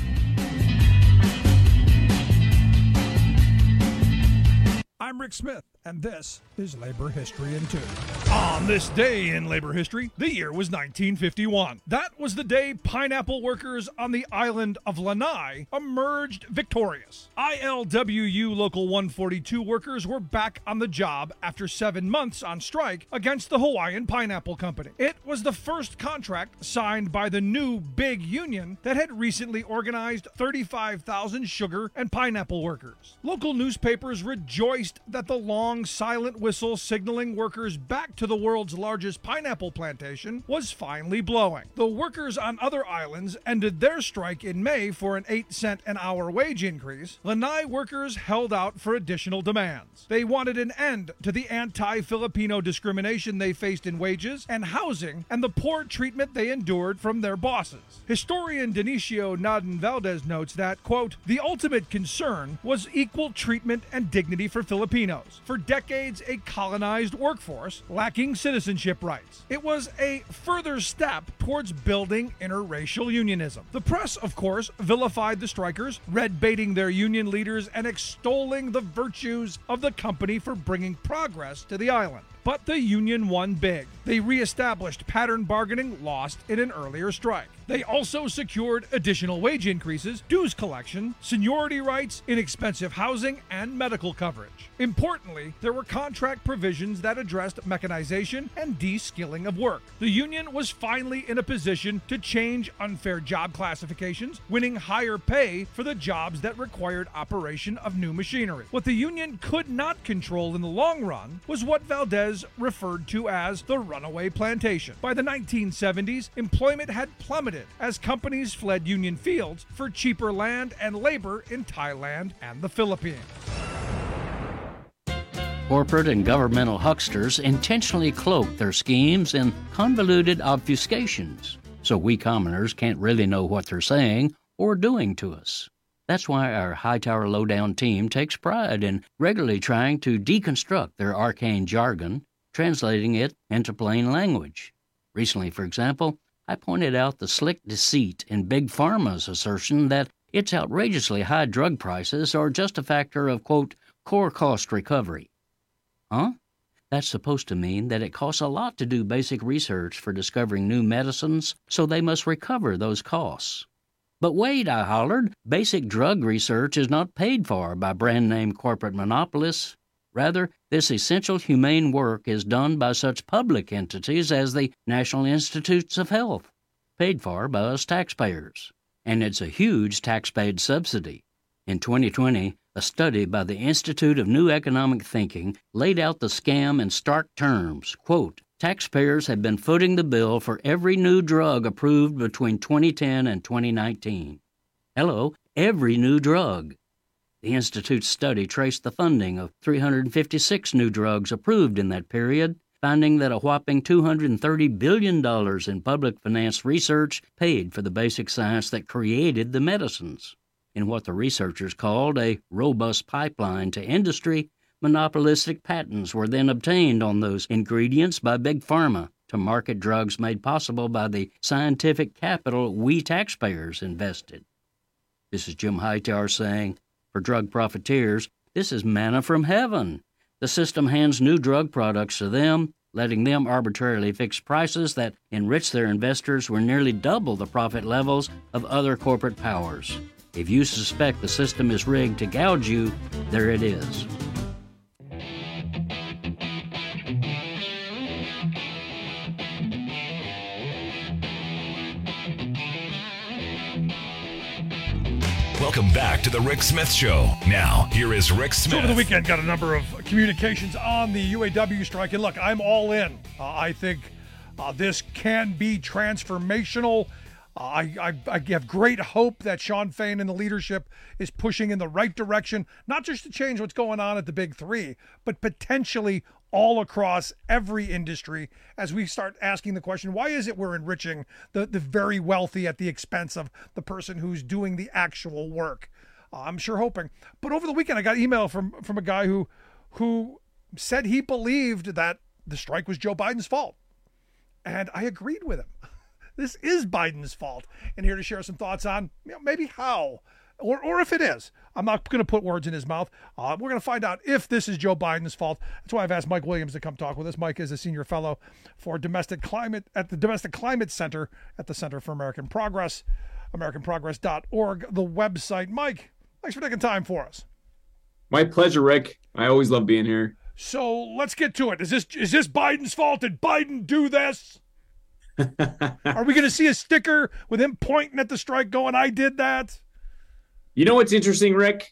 I'm Rick Smith, and this is Labor History in Two. On this day in labor history, the year was nineteen fifty-one. That was the day pineapple workers on the island of Lanai emerged victorious. I L W U Local one forty-two workers were back on the job after seven months on strike against the Hawaiian Pineapple Company. It was the first contract signed by the new big union that had recently organized thirty-five thousand sugar and pineapple workers. Local newspapers rejoiced that the long silent whistle signaling workers back to the world's largest pineapple plantation was finally blowing. The workers on other islands ended their strike in May for an eight cent an hour wage increase. Lanai workers held out for additional demands. They wanted an end to the anti-Filipino discrimination they faced in wages and housing, and the poor treatment they endured from their bosses. Historian Dionisio Naden Valdez notes that, quote, the ultimate concern was equal treatment and dignity for Filipinos, for decades a colonized workforce lacking citizenship rights. It was a further step towards building interracial unionism. The press, of course, vilified the strikers, red-baiting their union leaders and extolling the virtues of the company for bringing progress to the island. But the union won big. They reestablished pattern bargaining lost in an earlier strike. They also secured additional wage increases, dues collection, seniority rights, inexpensive housing, and medical coverage. Importantly, there were contract provisions that addressed mechanization and de-skilling of work. The union was finally in a position to change unfair job classifications, winning higher pay for the jobs that required operation of new machinery. What the union could not control in the long run was what Valdez referred to as the runaway plantation. By the nineteen seventies, employment had plummeted as companies fled union fields for cheaper land and labor in Thailand and the Philippines. Corporate and governmental hucksters intentionally cloak their schemes in convoluted obfuscations, so we commoners can't really know what they're saying or doing to us. That's why our Hightower Lowdown team takes pride in regularly trying to deconstruct their arcane jargon, translating it into plain language. Recently, for example, I pointed out the slick deceit in Big Pharma's assertion that its outrageously high drug prices are just a factor of, quote, core cost recovery. Huh? That's supposed to mean that it costs a lot to do basic research for discovering new medicines, so they must recover those costs. But wait, I hollered, basic drug research is not paid for by brand-name corporate monopolists. Rather, this essential humane work is done by such public entities as the National Institutes of Health. paid for by us taxpayers. And it's a huge tax-paid subsidy. In twenty twenty, a study by the Institute of New Economic Thinking laid out the scam in stark terms. Quote, taxpayers have been footing the bill for every new drug approved between twenty ten and twenty nineteen. Hello, every new drug. The Institute's study traced the funding of three hundred fifty-six new drugs approved in that period, finding that a whopping two hundred thirty billion dollars in public-financed research paid for the basic science that created the medicines. In what the researchers called a robust pipeline to industry, monopolistic patents were then obtained on those ingredients by Big Pharma to market drugs made possible by the scientific capital we taxpayers invested. This is Jim Hightower saying, for drug profiteers, this is manna from heaven. The system hands new drug products to them, letting them arbitrarily fix prices that enrich their investors were nearly double the profit levels of other corporate powers. If you suspect the system is rigged to gouge you, there it is. Welcome back to the Rick Smith Show. Now, here is Rick Smith. So over the weekend, got a number of communications on the U A W strike. And look, I'm all in. Uh, I think uh, this can be transformational. Uh, I, I, I have great hope that Shawn Fain and the leadership is pushing in the right direction, not just to change what's going on at the big three, but potentially all across every industry as we start asking the question, why is it we're enriching the, the very wealthy at the expense of the person who's doing the actual work? Uh, I'm sure hoping. But over the weekend, I got email from, from a guy who, who said he believed that the strike was Joe Biden's fault. And I agreed with him. This is Biden's fault. And here to share some thoughts on, you know, maybe how, or or if it is. I'm not going to put words in his mouth. Uh, we're going to find out if this is Joe Biden's fault. That's why I've asked Mike Williams to come talk with us. Mike is a senior fellow for domestic climate at the Domestic Climate Center at the Center for American Progress, american progress dot org, the website. Mike, thanks for taking time for us. My pleasure, Rick. I always love being here. So let's get to it. Is this is this Biden's fault? Did Biden do this? Are we going to see a sticker with him pointing at the strike going, I did that? You know what's interesting, Rick?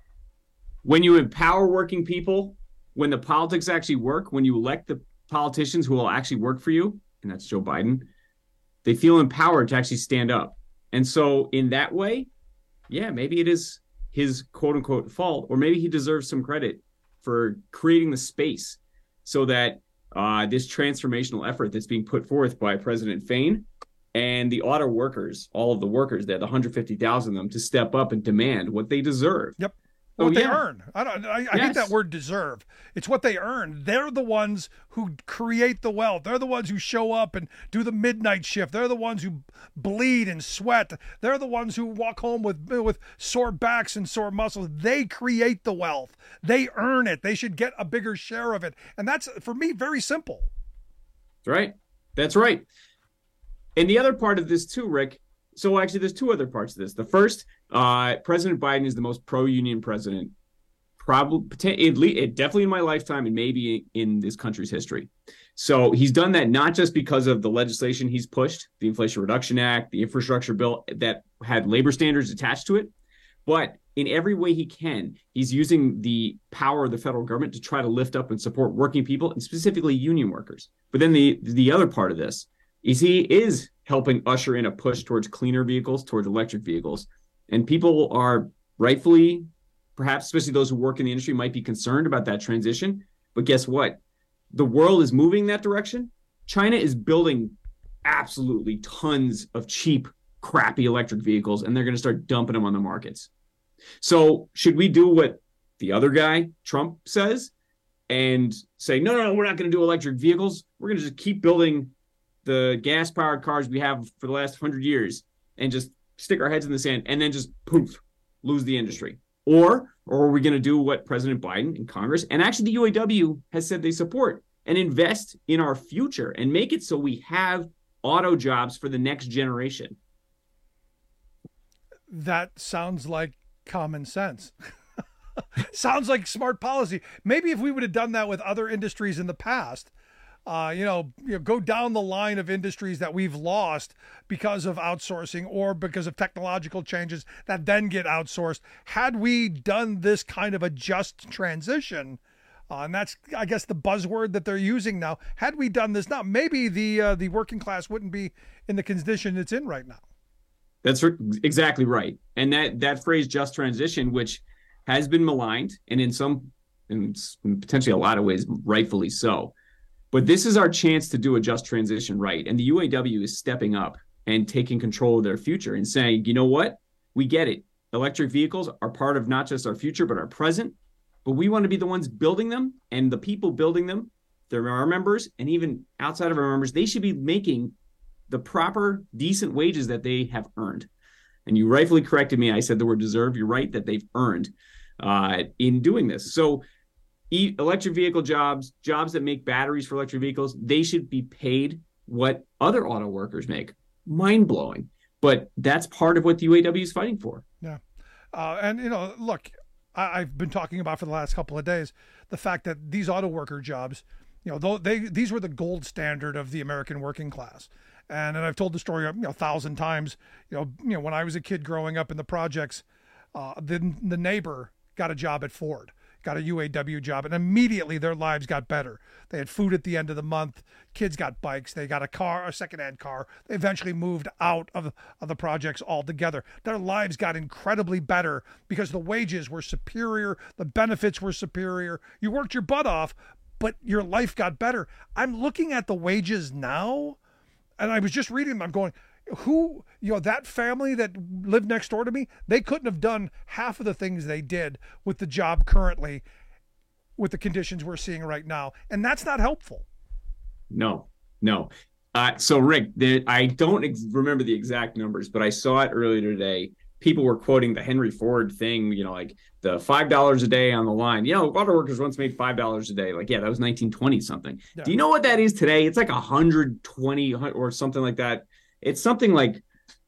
When you empower working people, when the politics actually work, when you elect the politicians who will actually work for you, and that's Joe Biden, they feel empowered to actually stand up. And so in that way, yeah, maybe it is his quote unquote fault, or maybe he deserves some credit for creating the space so that Uh, this transformational effort that's being put forth by President Fain and the auto workers, all of the workers there, the one hundred fifty thousand of them, to step up and demand what they deserve. Yep. Oh, what they yeah. earn. I don't. I, I Yes. hate that word deserve. It's what they earn. They're the ones who create the wealth. They're the ones who show up and do the midnight shift. They're the ones who bleed and sweat. They're the ones who walk home with with sore backs and sore muscles. They create the wealth. They earn it. They should get a bigger share of it. And that's, for me, very simple. That's right. That's right. And the other part of this too, Rick, so actually there's two other parts of this. The first, uh, President Biden is the most pro-union president, probably, definitely in my lifetime and maybe in this country's history. So he's done that not just because of the legislation he's pushed, the Inflation Reduction Act, the infrastructure bill that had labor standards attached to it, but in every way he can, he's using the power of the federal government to try to lift up and support working people and specifically union workers. But then the, the other part of this is he is helping usher in a push towards cleaner vehicles, towards electric vehicles. And people are rightfully, perhaps, especially those who work in the industry, might be concerned about that transition. But guess what? The world is moving that direction. China is building absolutely tons of cheap, crappy electric vehicles, and they're going to start dumping them on the markets. So should we do what the other guy, Trump, says and say, no, no, no, we're not going to do electric vehicles. We're going to just keep building the gas-powered cars we have for the last hundred years and just stick our heads in the sand and then just poof, lose the industry? Or, or are we going to do what President Biden and Congress and actually the U A W has said they support and invest in our future and make it so we have auto jobs for the next generation? That sounds like common sense. Sounds like smart policy. Maybe if we would have done that with other industries in the past, Uh, you know, you know, go down the line of industries that we've lost because of outsourcing or because of technological changes that then get outsourced. Had we done this kind of a just transition, uh, and that's, I guess, the buzzword that they're using now. Had we done this now, maybe the uh, the working class wouldn't be in the condition it's in right now. That's exactly right. And that that phrase, just transition, which has been maligned, and in some, in potentially a lot of ways, rightfully so. But this is our chance to do a just transition right. And the U A W is stepping up and taking control of their future and saying, you know what? We get it. Electric vehicles are part of not just our future, but our present. But we want to be the ones building them, and the people building them, they're our members, and even outside of our members, they should be making the proper, decent wages that they have earned. And you rightfully corrected me. I said the word deserve. You're right that they've earned uh, in doing this. So e- electric vehicle jobs, jobs that make batteries for electric vehicles, they should be paid what other auto workers make. Mind-blowing. But that's part of what the U A W is fighting for. Yeah. Uh, and, you know, look, I- I've been talking about for the last couple of days the fact that these auto worker jobs, you know, though they these were the gold standard of the American working class. And, and I've told the story, you know, a thousand times. You know, you know, when I was a kid growing up in the projects, uh, the the neighbor got a job at Ford, got a U A W job, and immediately their lives got better. They had food at the end of the month. Kids got bikes. They got a car, a secondhand car. They eventually moved out of, of the projects altogether. Their lives got incredibly better because the wages were superior. The benefits were superior. You worked your butt off, but your life got better. I'm looking at the wages now, and I was just reading them. I'm going, who, you know, that family that lived next door to me, they couldn't have done half of the things they did with the job currently, with the conditions we're seeing right now. And that's not helpful. No, no. Uh, so, Rick, the, I don't ex- remember the exact numbers, but I saw it earlier today. People were quoting the Henry Ford thing, you know, like the five dollars a day on the line. You know, auto workers once made five dollars a day. Like, yeah, that was nineteen twenty something. Yeah. Do you know what that is today? It's like one hundred twenty or something like that. It's something like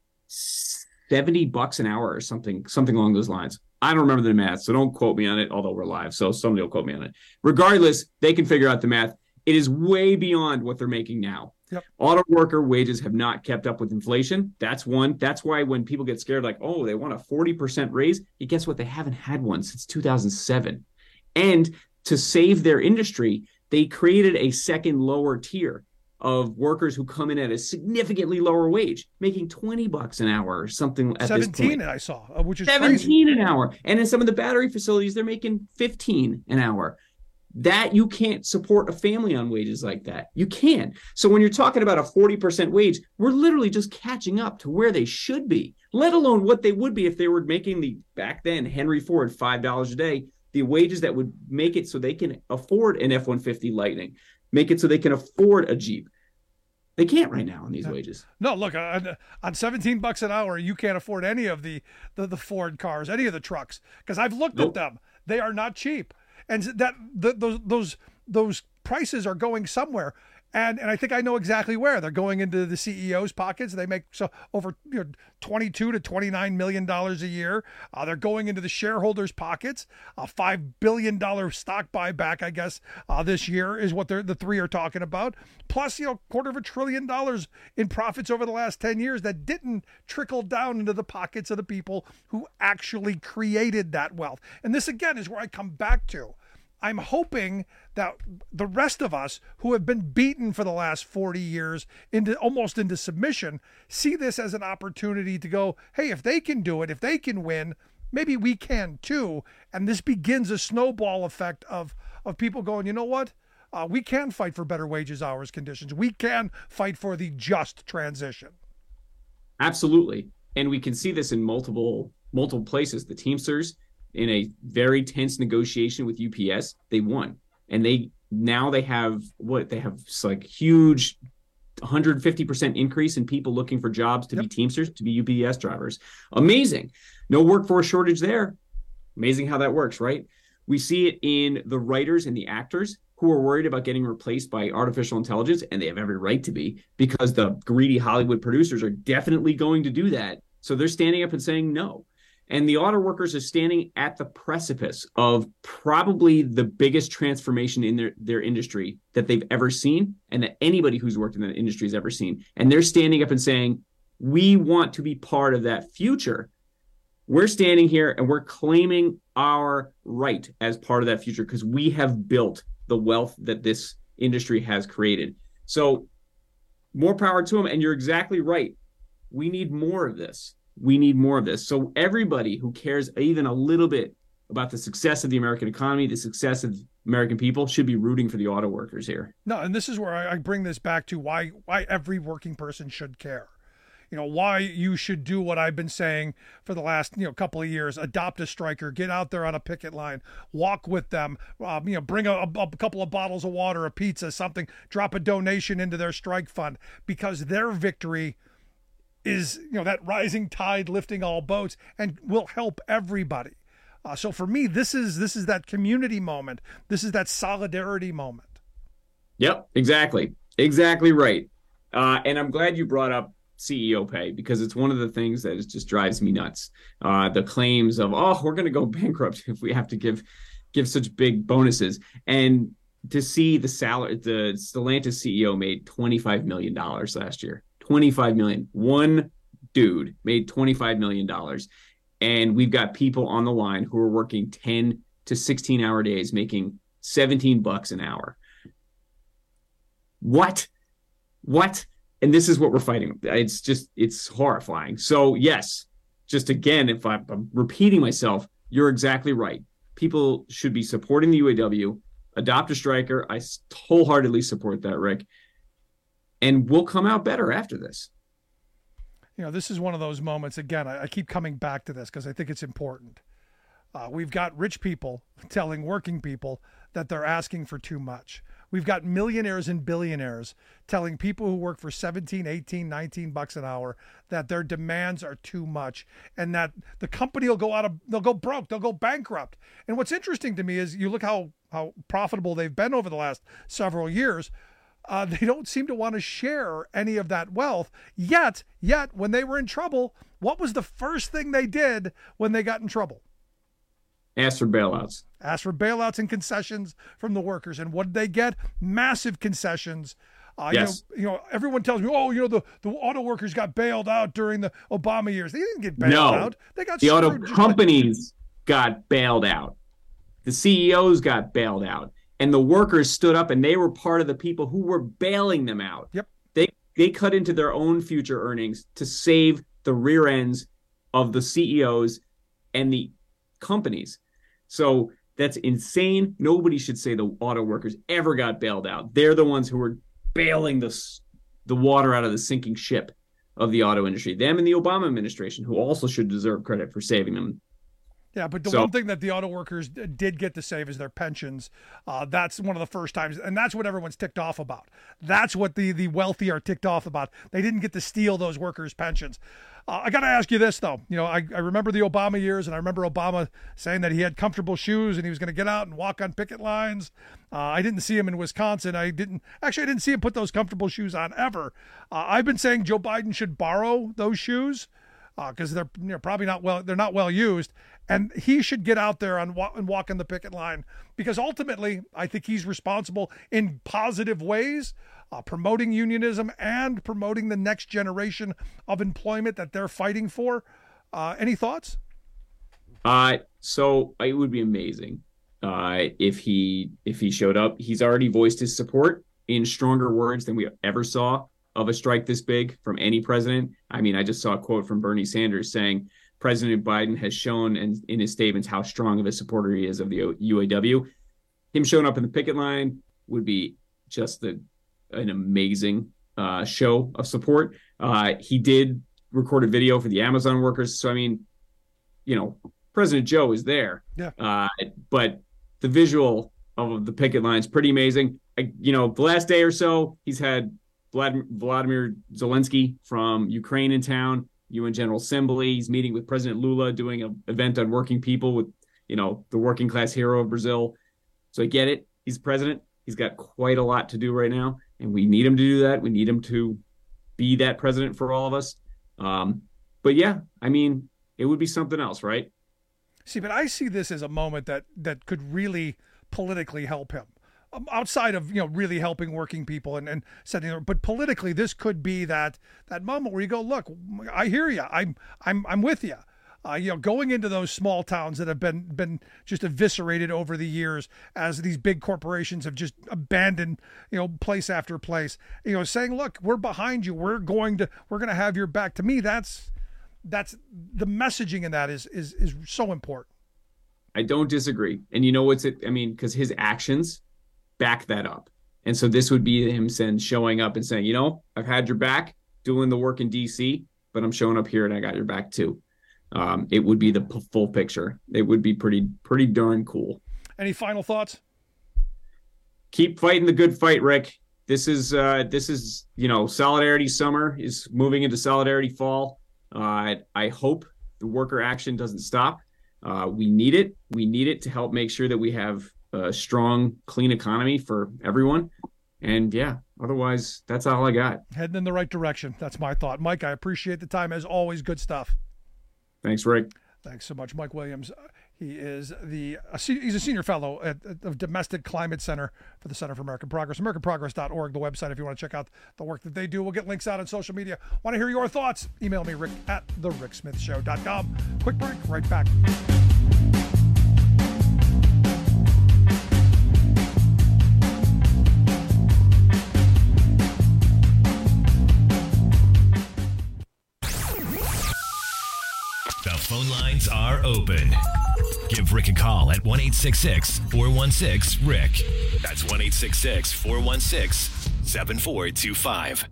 seventy bucks an hour or something, something along those lines. I don't remember the math, so don't quote me on it, although we're live, so somebody will quote me on it. Regardless, they can figure out the math. It is way beyond what they're making now. Yep. Auto worker wages have not kept up with inflation. That's one. That's why when people get scared, like, oh, they want a forty percent raise, you guess what? They haven't had one since two thousand seven. And to save their industry, they created a second lower tier of workers who come in at a significantly lower wage, making twenty bucks an hour or something at seventeen this point. I saw, which is seventeen crazy. An hour. And in some of the battery facilities, they're making fifteen an hour. That you can't support a family on wages like that. You can't. So when you're talking about a forty percent wage, we're literally just catching up to where they should be, let alone what they would be if they were making the, back then, Henry Ford, five dollars a day, the wages that would make it so they can afford an F one fifty Lightning, make it so they can afford a Jeep. They can't right now on these wages. No, look, on, on seventeen bucks an hour, you can't afford any of the, the, the Ford cars, any of the trucks, because I've looked nope. at them. They are not cheap. And that the, those those those prices are going somewhere, and and I think I know exactly where they're going into the C E O's pockets. They make so over you know, twenty-two to twenty-nine million dollars a year. Uh, they're going into the shareholders' pockets. A five billion dollar stock buyback, I guess, uh, this year is what they're the three are talking about. Plus, you know, quarter of a trillion dollars in profits over the last ten years that didn't trickle down into the pockets of the people who actually created that wealth. And this again is where I come back to. I'm hoping that the rest of us who have been beaten for the last forty years into almost into submission see this as an opportunity to go, hey, if they can do it, if they can win, maybe we can too. And this begins a snowball effect of, of people going, you know what? Uh, we can fight for better wages, hours, conditions. We can fight for the just transition. Absolutely. And we can see this in multiple, multiple places. The Teamsters, in a very tense negotiation with U P S, they won. And they now they have what they have like huge one hundred fifty percent increase in people looking for jobs to yep. be Teamsters, to be U P S drivers. Amazing. No workforce shortage there. Amazing how that works, right? We see it in the writers and the actors who are worried about getting replaced by artificial intelligence, and they have every right to be, because the greedy Hollywood producers are definitely going to do that. So they're standing up and saying no. And the auto workers are standing at the precipice of probably the biggest transformation in their, their industry that they've ever seen, and that anybody who's worked in that industry has ever seen. And they're standing up and saying, we want to be part of that future. We're standing here and we're claiming our right as part of that future because we have built the wealth that this industry has created. So more power to them. And you're exactly right. We need more of this. We need more of this. So everybody who cares even a little bit about the success of the American economy, the success of American people, should be rooting for the auto workers here. No, and this is where I, I bring this back to why why every working person should care. You know, why you should do what I've been saying for the last, you know, couple of years: adopt a striker, get out there on a picket line, walk with them, um, you know, bring a, a couple of bottles of water, a pizza, something, drop a donation into their strike fund, because their victory is, you know, that rising tide lifting all boats and will help everybody. Uh, so for me, this is this is that community moment. This is that solidarity moment. Yep, exactly. Exactly right. Uh, and I'm glad you brought up C E O pay, because it's one of the things that is, just drives me nuts. Uh, the claims of, oh, we're going to go bankrupt if we have to give give such big bonuses. And to see the salary, the Stellantis C E O made twenty-five million dollars last year. twenty-five million dollars. One dude made twenty-five million dollars. And we've got people on the line who are working ten to sixteen hour days, making seventeen bucks an hour. What? What? And this is what we're fighting. It's just, it's horrifying. So yes, just again, if I'm, I'm repeating myself, you're exactly right. People should be supporting the U A W, adopt a striker. I wholeheartedly support that, Rick. And we'll come out better after this. You know, this is one of those moments, again, I, I keep coming back to this because I think it's important. Uh, we've got rich people telling working people that they're asking for too much. We've got millionaires and billionaires telling people who work for seventeen, eighteen, nineteen bucks an hour that their demands are too much and that the company will go out of, they'll go broke, they'll go bankrupt. And what's interesting to me is you look how, how profitable they've been over the last several years. Uh, they don't seem to want to share any of that wealth. Yet, yet, when they were in trouble, what was the first thing they did when they got in trouble? Ask for bailouts. Ask for bailouts and concessions from the workers. And what did they get? Massive concessions. Uh, yes. You know, you know, everyone tells me, oh, you know, the, the auto workers got bailed out during the Obama years. They didn't get bailed no, out. They got the screwed. auto companies got bailed out. The C E Os got bailed out. And the workers stood up and they were part of the people who were bailing them out. Yep. They they cut into their own future earnings to save the rear ends of the C E Os and the companies. So that's insane. Nobody should say the auto workers ever got bailed out. They're the ones who were bailing the, the water out of the sinking ship of the auto industry. Them and the Obama administration, who also should deserve credit for saving them. Yeah, but the so, one thing that the auto workers did get to save is their pensions. Uh, that's one of the first times, and that's what everyone's ticked off about. That's what the, the wealthy are ticked off about. They didn't get to steal those workers' pensions. Uh, I got to ask you this, though. You know, I, I remember the Obama years, and I remember Obama saying that he had comfortable shoes and he was going to get out and walk on picket lines. Uh, I didn't see him in Wisconsin. I didn't actually. I didn't see him put those comfortable shoes on ever. Uh, I've been saying Joe Biden should borrow those shoes because uh, they're you know, probably not well. They're not well used, and he should get out there and walk, and walk on the picket line because ultimately, I think he's responsible in positive ways. Uh, promoting unionism and promoting the next generation of employment that they're fighting for. Uh, any thoughts? Uh, so it would be amazing uh, if he if he showed up. He's already voiced his support in stronger words than we ever saw of a strike this big from any president. I mean, I just saw a quote from Bernie Sanders saying President Biden has shown in, in his statements how strong of a supporter he is of the U A W. Him showing up in the picket line would be just the an amazing uh, show of support. Uh, he did record a video for the Amazon workers. So, I mean, you know, President Joe is there. Yeah. Uh, but the visual of the picket line is pretty amazing. I, you know, the last day or so, he's had Vladimir, Vladimir Zelensky from Ukraine in town, U N General Assembly. He's meeting with President Lula, doing an event on working people with, you know, the working class hero of Brazil. So I get it. He's president. He's got quite a lot to do right now. And we need him to do that. We need him to be that president for all of us. Um, but yeah, I mean, it would be something else, right? See, but I see this as a moment that that could really politically help him. Um, outside of, you know, really helping working people and, and setting, but politically, this could be that that moment where you go, look, I hear you. I'm I'm I'm with you. Uh, you know, going into those small towns that have been been just eviscerated over the years as these big corporations have just abandoned, you know, place after place. You know, saying, look, we're behind you. We're going to we're going to have your back. To me, that's that's the messaging in that is is is so important. I don't disagree. And you know what's it? I mean, because his actions back that up. And so this would be him saying, showing up and saying, you know, I've had your back doing the work in D C, but I'm showing up here and I got your back too. Um, it would be the p- full picture. It would be pretty, pretty darn cool. Any final thoughts? Keep fighting the good fight, Rick. This is, uh, this is, you know, Solidarity Summer is moving into Solidarity Fall. Uh, I hope the worker action doesn't stop. Uh, we need it. We need it to help make sure that we have a strong, clean economy for everyone. And yeah, otherwise, that's all I got. Heading in the right direction. That's my thought. Mike, I appreciate the time. As always, good stuff. Thanks, Rick. Thanks so much. Mike Williams. He is the a, he's a senior fellow at the Domestic Climate Center for the Center for American Progress. American Progress dot org, the website, if you want to check out the work that they do. We'll get links out on social media. Want to hear your thoughts? Email me, Rick at the rick smith show dot com. Quick break, right back. Phone lines are open. Give Rick a call at one eight six six, four one six, Rick. That's one eight six six, four one six, seven four two five.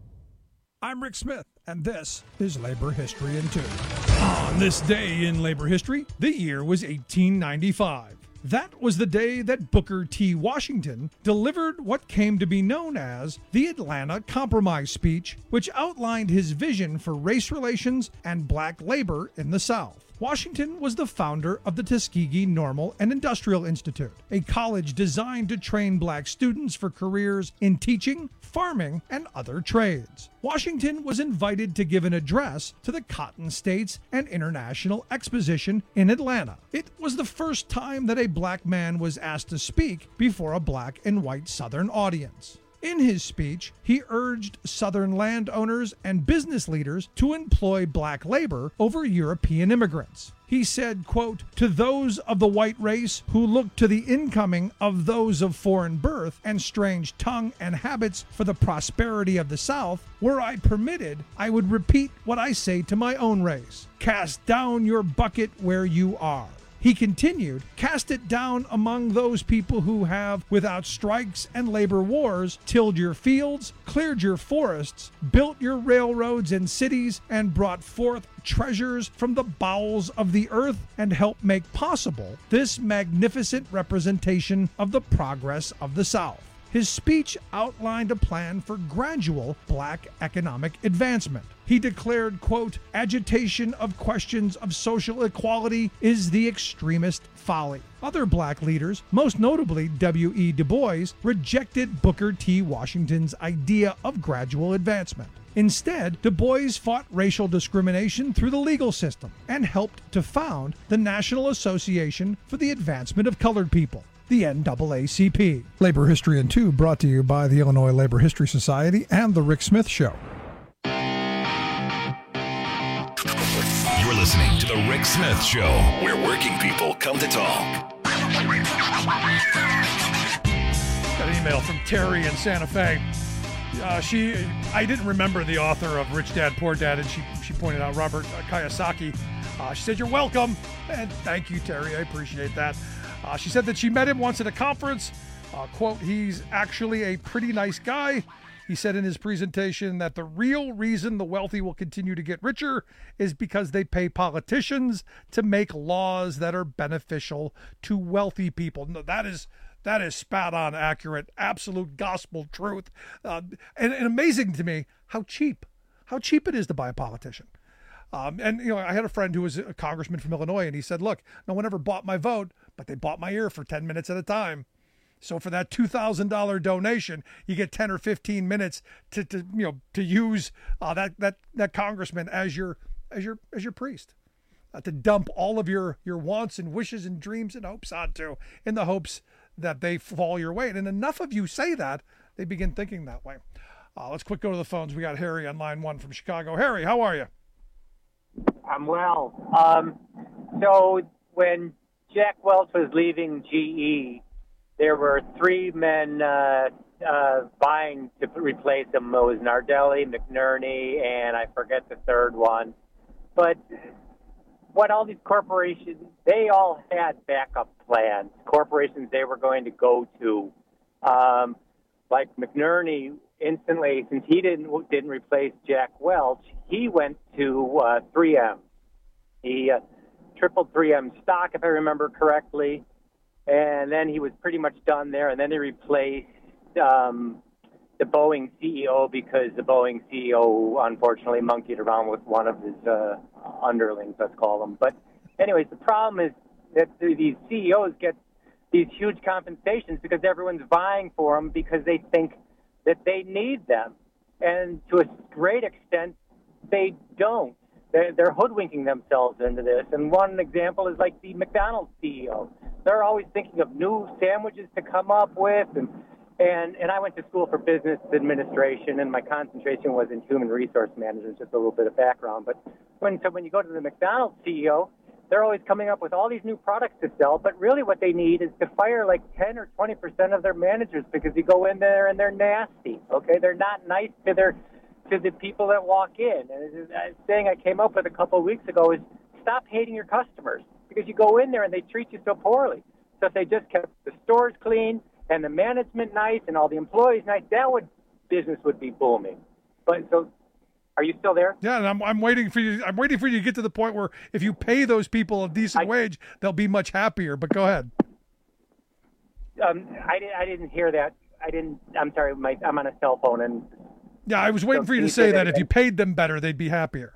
I'm Rick Smith, and this is Labor History in Two. On this day in labor history, the year was eighteen ninety-five. That was the day that Booker T. Washington delivered what came to be known as the Atlanta Compromise speech, which outlined his vision for race relations and black labor in the South. Washington was the founder of the Tuskegee Normal and Industrial Institute, a college designed to train black students for careers in teaching, farming, and other trades. Washington was invited to give an address to the Cotton States and International Exposition in Atlanta. It was the first time that a black man was asked to speak before a black and white Southern audience. In his speech, he urged Southern landowners and business leaders to employ black labor over European immigrants. He said, quote, "To those of the white race who look to the incoming of those of foreign birth and strange tongue and habits for the prosperity of the South, were I permitted, I would repeat what I say to my own race. Cast down your bucket where you are." He continued, "Cast it down among those people who have, without strikes and labor wars, tilled your fields, cleared your forests, built your railroads and cities, and brought forth treasures from the bowels of the earth, and helped make possible this magnificent representation of the progress of the South." His speech outlined a plan for gradual black economic advancement. He declared, quote, "Agitation of questions of social equality is the extremist folly." Other black leaders, most notably W E Du Bois, rejected Booker T. Washington's idea of gradual advancement. Instead, Du Bois fought racial discrimination through the legal system and helped to found the National Association for the Advancement of Colored People, the N double A C P. Labor History in Two, brought to you by the Illinois Labor History Society and The Rick Smith Show. You're listening to The Rick Smith Show, where working people come to talk. Got an email from Terry in Santa Fe. Uh, she, I didn't remember the author of Rich Dad, Poor Dad, and she, she pointed out Robert uh, Kiyosaki. Uh, she said, "You're welcome," and thank you, Terry. I appreciate that. Uh, she said that she met him once at a conference. Uh, quote, "He's actually a pretty nice guy." He said in his presentation that the real reason the wealthy will continue to get richer is because they pay politicians to make laws that are beneficial to wealthy people. No, that is that is spot on accurate, absolute gospel truth. Uh, and, and amazing to me how cheap, how cheap it is to buy a politician. Um, and, you know, I had a friend who was a congressman from Illinois, and he said, "Look, no one ever bought my vote, but they bought my ear for ten minutes at a time. So for that two thousand dollars donation, you get ten or fifteen minutes to, to you know, to use uh, that, that, that congressman as your, as your, as your priest." uh, to dump all of your, your wants and wishes and dreams and hopes onto in the hopes that they fall your way. And enough of you say that, they begin thinking that way. Uh, let's quick go to the phones. We got Harry on line one from Chicago. Harry, how are you? I'm well. Um, so when Jack Welch was leaving G E, there were three men uh, uh, vying to replace him. It was Nardelli, McNerney, and I forget the third one. But what all these corporations, they all had backup plans, corporations they were going to go to. Um, like McNerney, instantly, since he didn't didn't replace Jack Welch, he went to uh, three M. He uh, tripled three M stock, if I remember correctly, and then he was pretty much done there. And then he replaced um, the Boeing C E O because the Boeing C E O, unfortunately, monkeyed around with one of his uh, underlings, let's call them. But anyways, the problem is that these C E Os get these huge compensations because everyone's vying for them because they think that they need them. And to a great extent, they don't. They're, they're hoodwinking themselves into this. And one example is like the McDonald's C E O. They're always thinking of new sandwiches to come up with. And, and, and I went to school for business administration, and my concentration was in human resource management, just a little bit of background. But when, so when you go to the McDonald's C E O, they're always coming up with all these new products to sell, but really what they need is to fire like ten or twenty percent of their managers because you go in there and they're nasty, okay? They're not nice to their to the people that walk in. And a thing I came up with a couple of weeks ago is stop hating your customers because you go in there and they treat you so poorly. So if they just kept the stores clean and the management nice and all the employees nice, that would business would be booming. But so are you still there? Yeah, and I'm I'm waiting for you. I'm waiting for you to get to the point where if you pay those people a decent I, wage, they'll be much happier. But go ahead. Um, I didn't. I didn't hear that. I didn't. I'm sorry. My, I'm on a cell phone, and yeah, I was waiting so for you to say that, that if you paid them better, they'd be happier.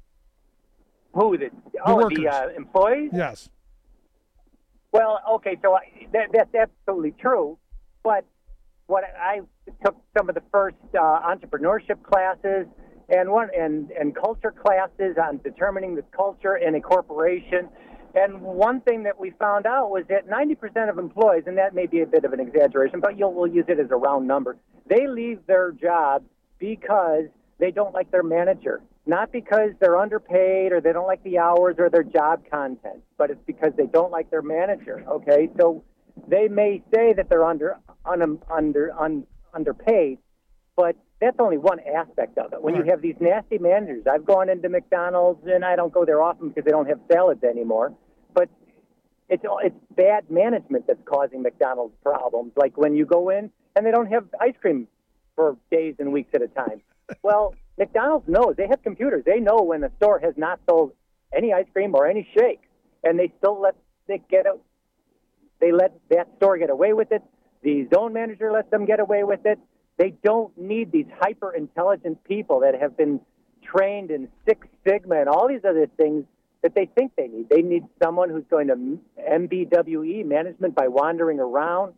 Who the? The oh, workers. the uh, employees. Yes. Well, okay, so I, that, that's absolutely true, but what I took some of the first uh, entrepreneurship classes. And one and, and culture classes on determining the culture in a corporation. And one thing that we found out was that ninety percent of employees, and that may be a bit of an exaggeration, but you'll we'll use it as a round number, they leave their job because they don't like their manager. Not because they're underpaid or they don't like the hours or their job content, but it's because they don't like their manager, okay? So they may say that they're under un, under un, underpaid, but that's only one aspect of it. When right. you have these nasty managers, I've gone into McDonald's, and I don't go there often because they don't have salads anymore, but it's it's bad management that's causing McDonald's problems. Like when you go in and they don't have ice cream for days and weeks at a time. Well, McDonald's knows. They have computers. They know when the store has not sold any ice cream or any shake, and they still let it get a, they let that store get away with it. The zone manager lets them get away with it. They don't need these hyper-intelligent people that have been trained in Six Sigma and all these other things that they think they need. They need someone who's going to M B W E, management by wandering around,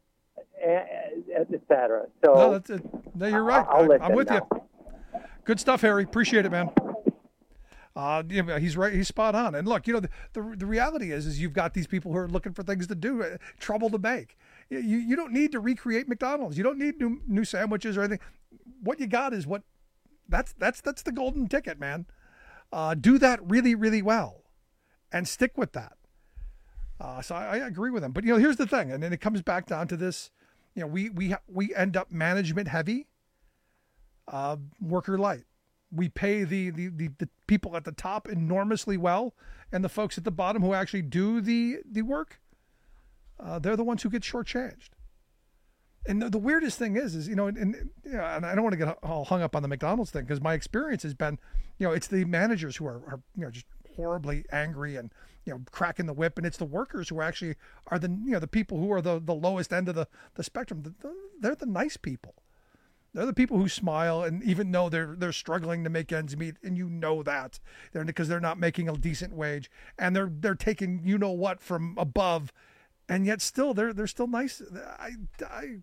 et cetera. So, no, that's it. No, you're right. I'll, I'll I'm with know. you. Good stuff, Harry. Appreciate it, man. Uh, yeah, he's right. He's spot on. And look, you know, the, the the reality is, is you've got these people who are looking for things to do, uh, trouble to make. You you don't need to recreate McDonald's. You don't need new new sandwiches or anything. What you got is what that's that's that's the golden ticket, man. Uh, do that really really well, and stick with that. Uh, so I, I agree with him. But you know, here's the thing, and then it comes back down to this. You know, we we we end up management heavy, uh, worker light. We pay the, the, the, the people at the top enormously well, and the folks at the bottom who actually do the, the work, uh, they're the ones who get shortchanged. And the, the weirdest thing is, is, you know, and, and, you know, and I don't want to get all hung up on the McDonald's thing, because my experience has been, you know, it's the managers who are, are, you know, just horribly angry and, you know, cracking the whip, and it's the workers who actually are the, you know, the people who are the, the lowest end of the, the spectrum. They're the nice people. They're the people who smile, and even though they're they're struggling to make ends meet, and you know that, they're because they're not making a decent wage, and they're they're taking you know what from above, and yet still they're they're still nice. I I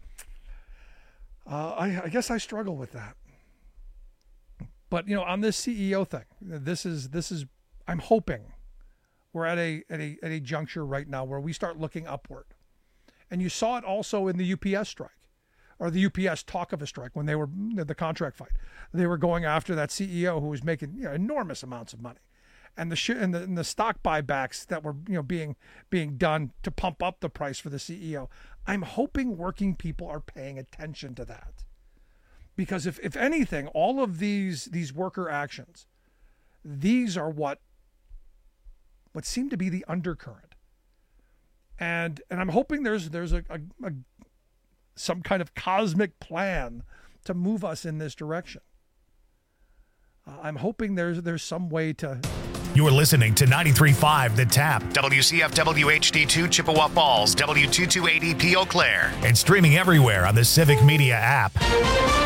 uh, I, I guess I struggle with that. But you know, on this C E O thing, this is this is I'm hoping we're at a at a at a juncture right now where we start looking upward. And you saw it also in the U P S strike, or the U P S talk of a strike when they were the contract fight. They were going after that C E O who was making, you know, enormous amounts of money, and the sh- and the and the stock buybacks that were, you know, being being done to pump up the price for the C E O. I'm hoping working people are paying attention to that, because if if anything, all of these these worker actions, these are what what seem to be the undercurrent. And and I'm hoping there's there's a, a, a some kind of cosmic plan to move us in this direction. Uh, I'm hoping there's there's some way to. You're listening to ninety-three point five The Tap, W C F W H D two Chippewa Falls, W two two eight E P Eau Claire, and streaming everywhere on the Civic Media app.